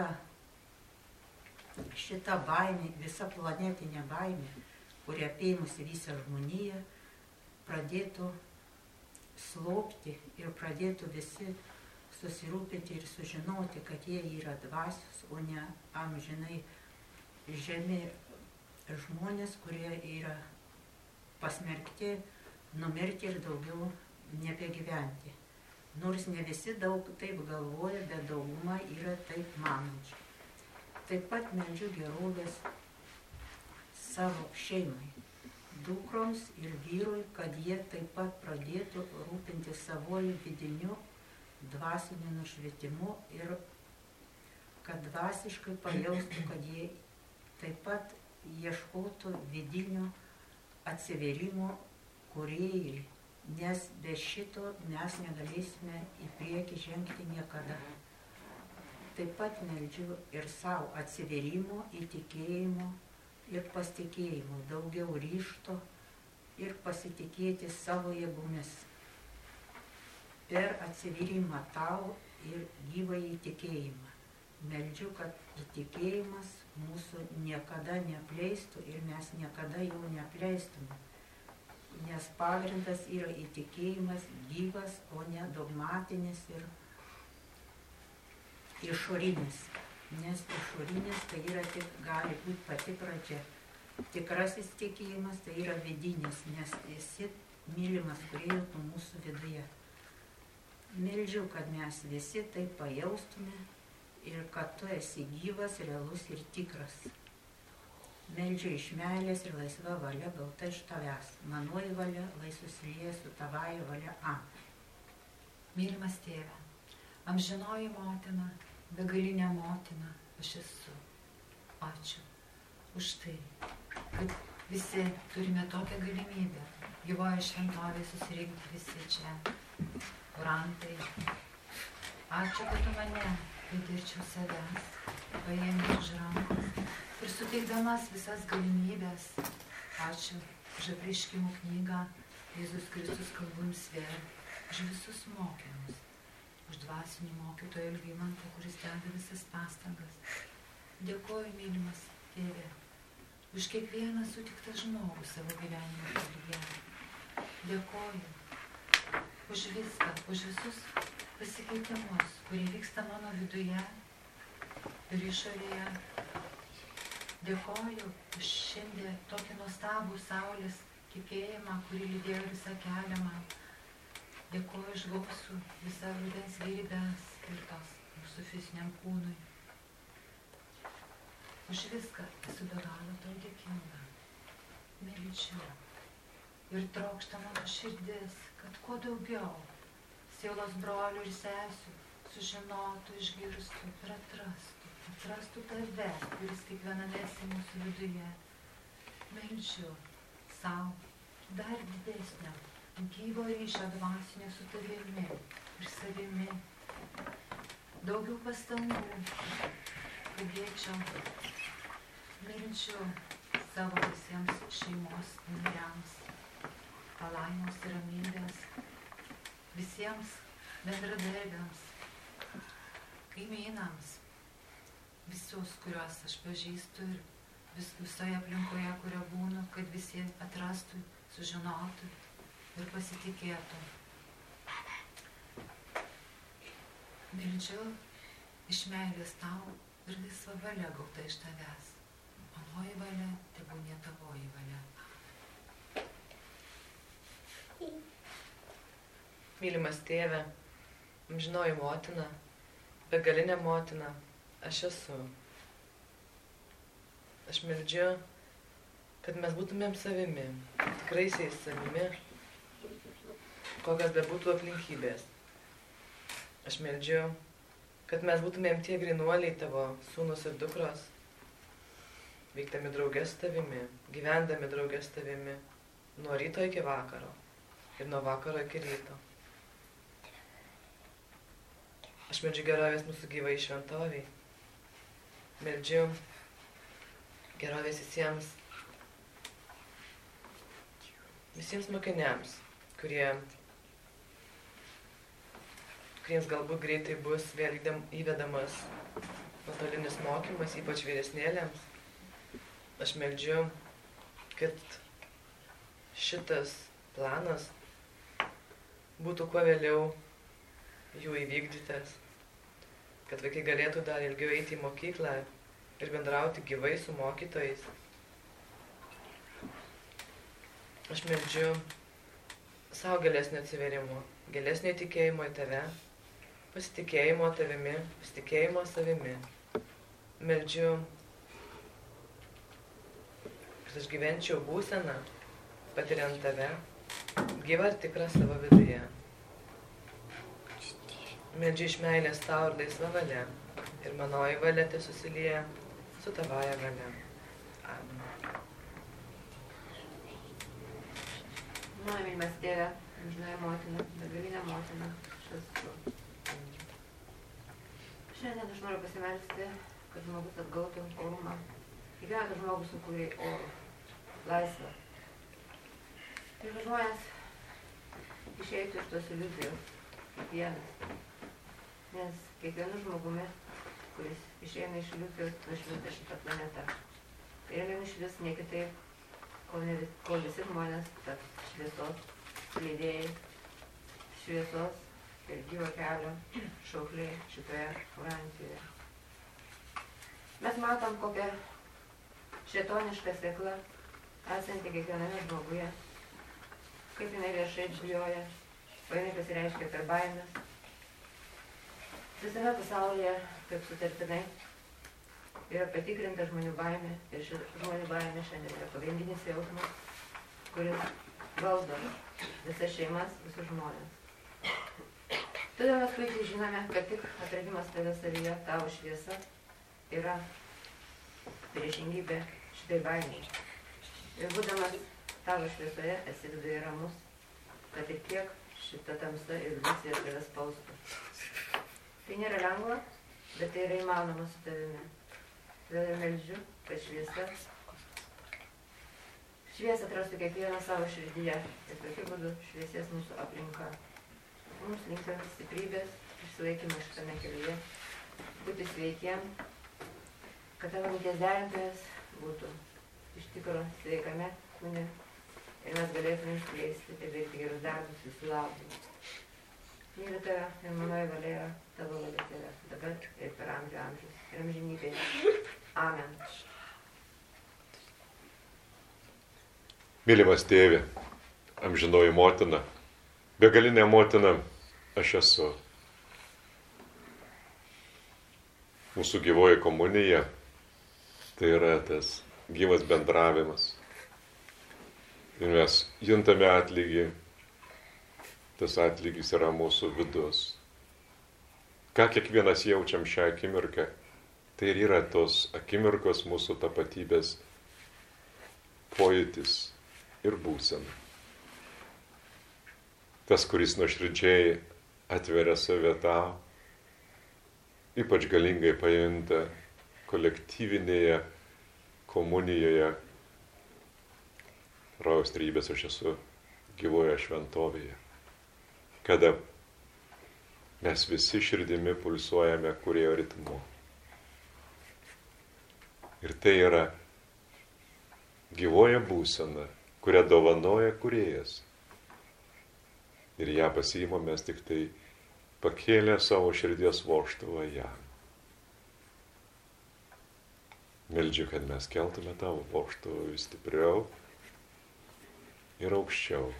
[SPEAKER 6] šita baimė, visa planetinė baimė, kuri apėmusi visą žmoniją, pradėtų slopti ir pradėtų visi susirūpinti ir sužinoti, kad jie yra dvasios, o ne amžinai žemi žmonės, kurie yra pasmerkti numirti ir daugiau nebegyventi. Nors ne visi daug taip galvoja, bet dauguma yra taip manančių. Taip pat meldžiu gerovės savo šeimai, dukroms ir vyrui, kad jie taip pat pradėtų rūpinti savojų vidiniu dvasiniu nušvietimu ir kad dvasiškai pajaustų, kad jie taip pat ieškotų vidinio atsivėrimo kūrėjai, nes be šito mes negalėsime į priekį žengti niekada. Taip pat meldžiu ir savo atsivėrimo, įtikėjimo ir pasitikėjimo, daugiau ryžto ir pasitikėti savo jėgomis. Per atsivėrimą tau ir gyvąjį tikėjimą. Meldžiu, kad įtikėjimas mūsų niekada neapleistų ir mes niekada jo neapleistume. Nes pagrindas yra įtikėjimas gyvas, o ne dogmatinis ir išorinis. Nes išorinis tai yra tik, gali būti pati pradžia. Tikrasis tikėjimas tai yra vidinis, nes esi mylimas kūrėjo mūsų viduje. Meldžiu, kad mes visi tai pajaustume ir kad tu esi gyvas, realus ir tikras. Meldžiu iš meilės ir laisva valia gauta iš tavęs. Manoji valia, lai susilieja su tavąja valia. Amen.
[SPEAKER 7] Mylimas tėve, amžinoji motina, begalinė motina, aš esu. Ačiū už tai, kad visi turime tokią galimybę gyvoje šventovėje susirinkti visi čia. Urantai, ačiū, kad tu mane pridirčiau savęs, paėmė už rankos ir suteikdamas visas galimybės. Ačiū už apreiškimų knygą, Jėzus Kristus kalbu jums vėl, už visus mokymus, už dvasinį mokytoją Algimantą, kuris deda visas pastangas. Dėkoju, mylimas tėve, už kiekvieną sutiktą žmogų savo gyvenimo kelyje. Dėkoju už viską, už visus pasikeitimus, kurie vyksta mano viduje ir išorėje. Dėkoju už šiandien tokį nuostabų saulės tikėjimą, kurį lydėjo visą kelią man. Dėkoju už gausų visą rudens gėrybės skirtos mūsų fiziniam kūnui. Už viską esu be galo tau dėkinga. Meldžiu ir trokšta mano širdis, kad kuo daugiau sielos brolių ir sesių sužinotų, išgirstų ir atrastų tave, kuris kiekviename esi mūsų viduje. Meldžiu savo dar didesnio gyvo ryšio dvasinio su tavimi ir savimi. Daugiau pastangų, kad dėčiau. Meldžiu tavo visiems šeimos nariams, palaimos ir ramybės, visiems bendradarbiams, kaimynams, visus, kuriuos aš pažįstu ir visoje aplinkoje, kurio būnu, kad visi atrastų, sužinotų ir pasitikėtų. Meldžiu iš meilės tau ir laisva valia gauta iš tavęs. Manoji valia, tebūnie tavoji valia.
[SPEAKER 11] Mylimas tėve, amžinoji motina, begalinė motina, aš esu. Aš meldžiu, kad mes būtumėm savimi, tikraisiais savimi, kokios bebūtų aplinkybės. Aš meldžiu, kad mes būtumėm tie grynuoliai tavo sūnus ir dukros, veikdami draugės tavimi, gyvendami draugės tavimi, nuo ryto iki vakaro ir nuo vakaro iki ryto. Aš meldžiu gerovės mūsų gyvai šventoviai. Meldžiu gerovės visiems mokiniams, kuriems galbūt greitai bus vėl įvedamas nuotolinis mokymas, ypač vyresnėliams. Aš meldžiu, kad šitas planas būtų kuo vėliau jų įvykdytas, kad vaikai galėtų dar ilgiau eiti į mokyklą ir bendrauti gyvai su mokytojais. Aš meldžiu savo gilesnio atsiverimo, gilesnio tikėjimo į tave, pasitikėjimo tavimi, pasitikėjimo savimi. Meldžiu, kad aš gyvenčiau būseną, patiriant tave, gyvą ir tikrą savo viduje. Meldžiu iš meilės tau ir laisva valia, ir manoji valia te susilieja su tavaja valia. Amen.
[SPEAKER 4] Mano mylimas tėve, amžinoji motina, begalinė motina, aš esu. Šiandien aš noriu pasimelsti, kad žmogus atgautų orumą. Kiekvienas žmogus sukūrė orų, laisvę. Ir kad žmonės išeitų iš tos iliuzijos, kiekvienas. Nes kiekvienu žmogumi, kuris išeina iš iliuzijos, nušvinta šitą planetą. Ir nenušvis ne kitaip, kol visi žmonės taps šviesos skleidėjai, šviesos ir gyvo kelio šaukliai šitoje garantijoje. Mes matom, kokia šėtoniška sėkla esanti kiekviename žmoguje, kaip jinai viešai bijoja, o jinai pasireiškia per baimės. Visame pasaulyje, kaip sutartinai, yra patikrinta žmonių baimė ir žmonių baimė šiandien yra pagrindinis jausmas, kuris valdo visas šeimas, visus žmonės. Todėl mes puikiai žinome, kad tik atradimas tave savyje, tavo šviesa, yra priešingybė šitai baimiai. Ir būdamas tavo šviesoje, esi viduje ramus, kad ir kiek šita tamsa ir iliuzija tave spaustų. Tai nėra lengva, bet tai yra įmanoma su tavimi. Todėl ir meldžiu, kad šviesą atrastų kiekvieną savo širdyje ir tokiu būdu šviesės mūsų aplinka. Mums linkiu stiprybės, išsilaikymą šitame kelyje, būti sveikiem, kad tavo minties derintojas būtų iš tikro sveikame kūne ir mes galėtume išplėsti ir daryti gerus darbus visų labui. Myliu tave ir manoji valia yra tavo valia tave, dabar ir per amžių amžius ir amžinybėje. Amen.
[SPEAKER 1] Mylimas tėve, amžinoji motina, begalinė motina, aš esu. Mūsų gyvoji komunija, tai yra tas gyvas bendravimas. Ir mes juntame atlygį, tas atlygis yra mūsų vidus. Ką kiekvienas jaučiam šią akimirką, tai ir yra tos akimirkos mūsų tapatybės pojūtis ir būsena. Tas, kuris nuoširdžiai atveria save tau, ypač galingai pajunta kolektyvinėje komunijoje rojaus trejybės aš esu gyvoje šventovėje, kada mes visi širdimi pulsuojame kūrėjo ritmu. Ir tai yra gyvoja būsena, kurią dovanoja kūrėjas. Ir ją pasiimam mes tik tai pakėlę savo širdies vožtuvą jam. Meldžiu, kad mes keltume tavo vožtuvą vis stipriau ir aukščiau.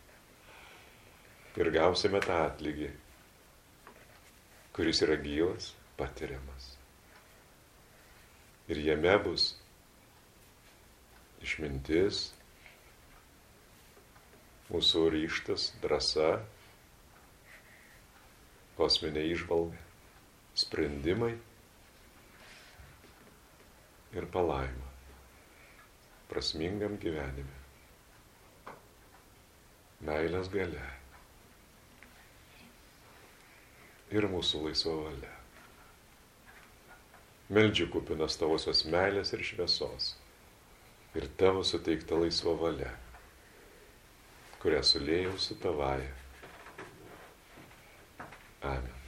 [SPEAKER 1] Ir gausime tą atlygį, kuris yra gyvas, patiriamas. Ir jame bus išmintis, mūsų ryžtas, drąsa, kosminė įžvalga, sprendimai ir palaima prasmingam gyvenime. Meilės galia ir mūsų laisva valia. Meldžiu kupinas tavosios meilės ir šviesos ir tavo suteikta laisva valia, kurią sulėjau su tavaja. Amen.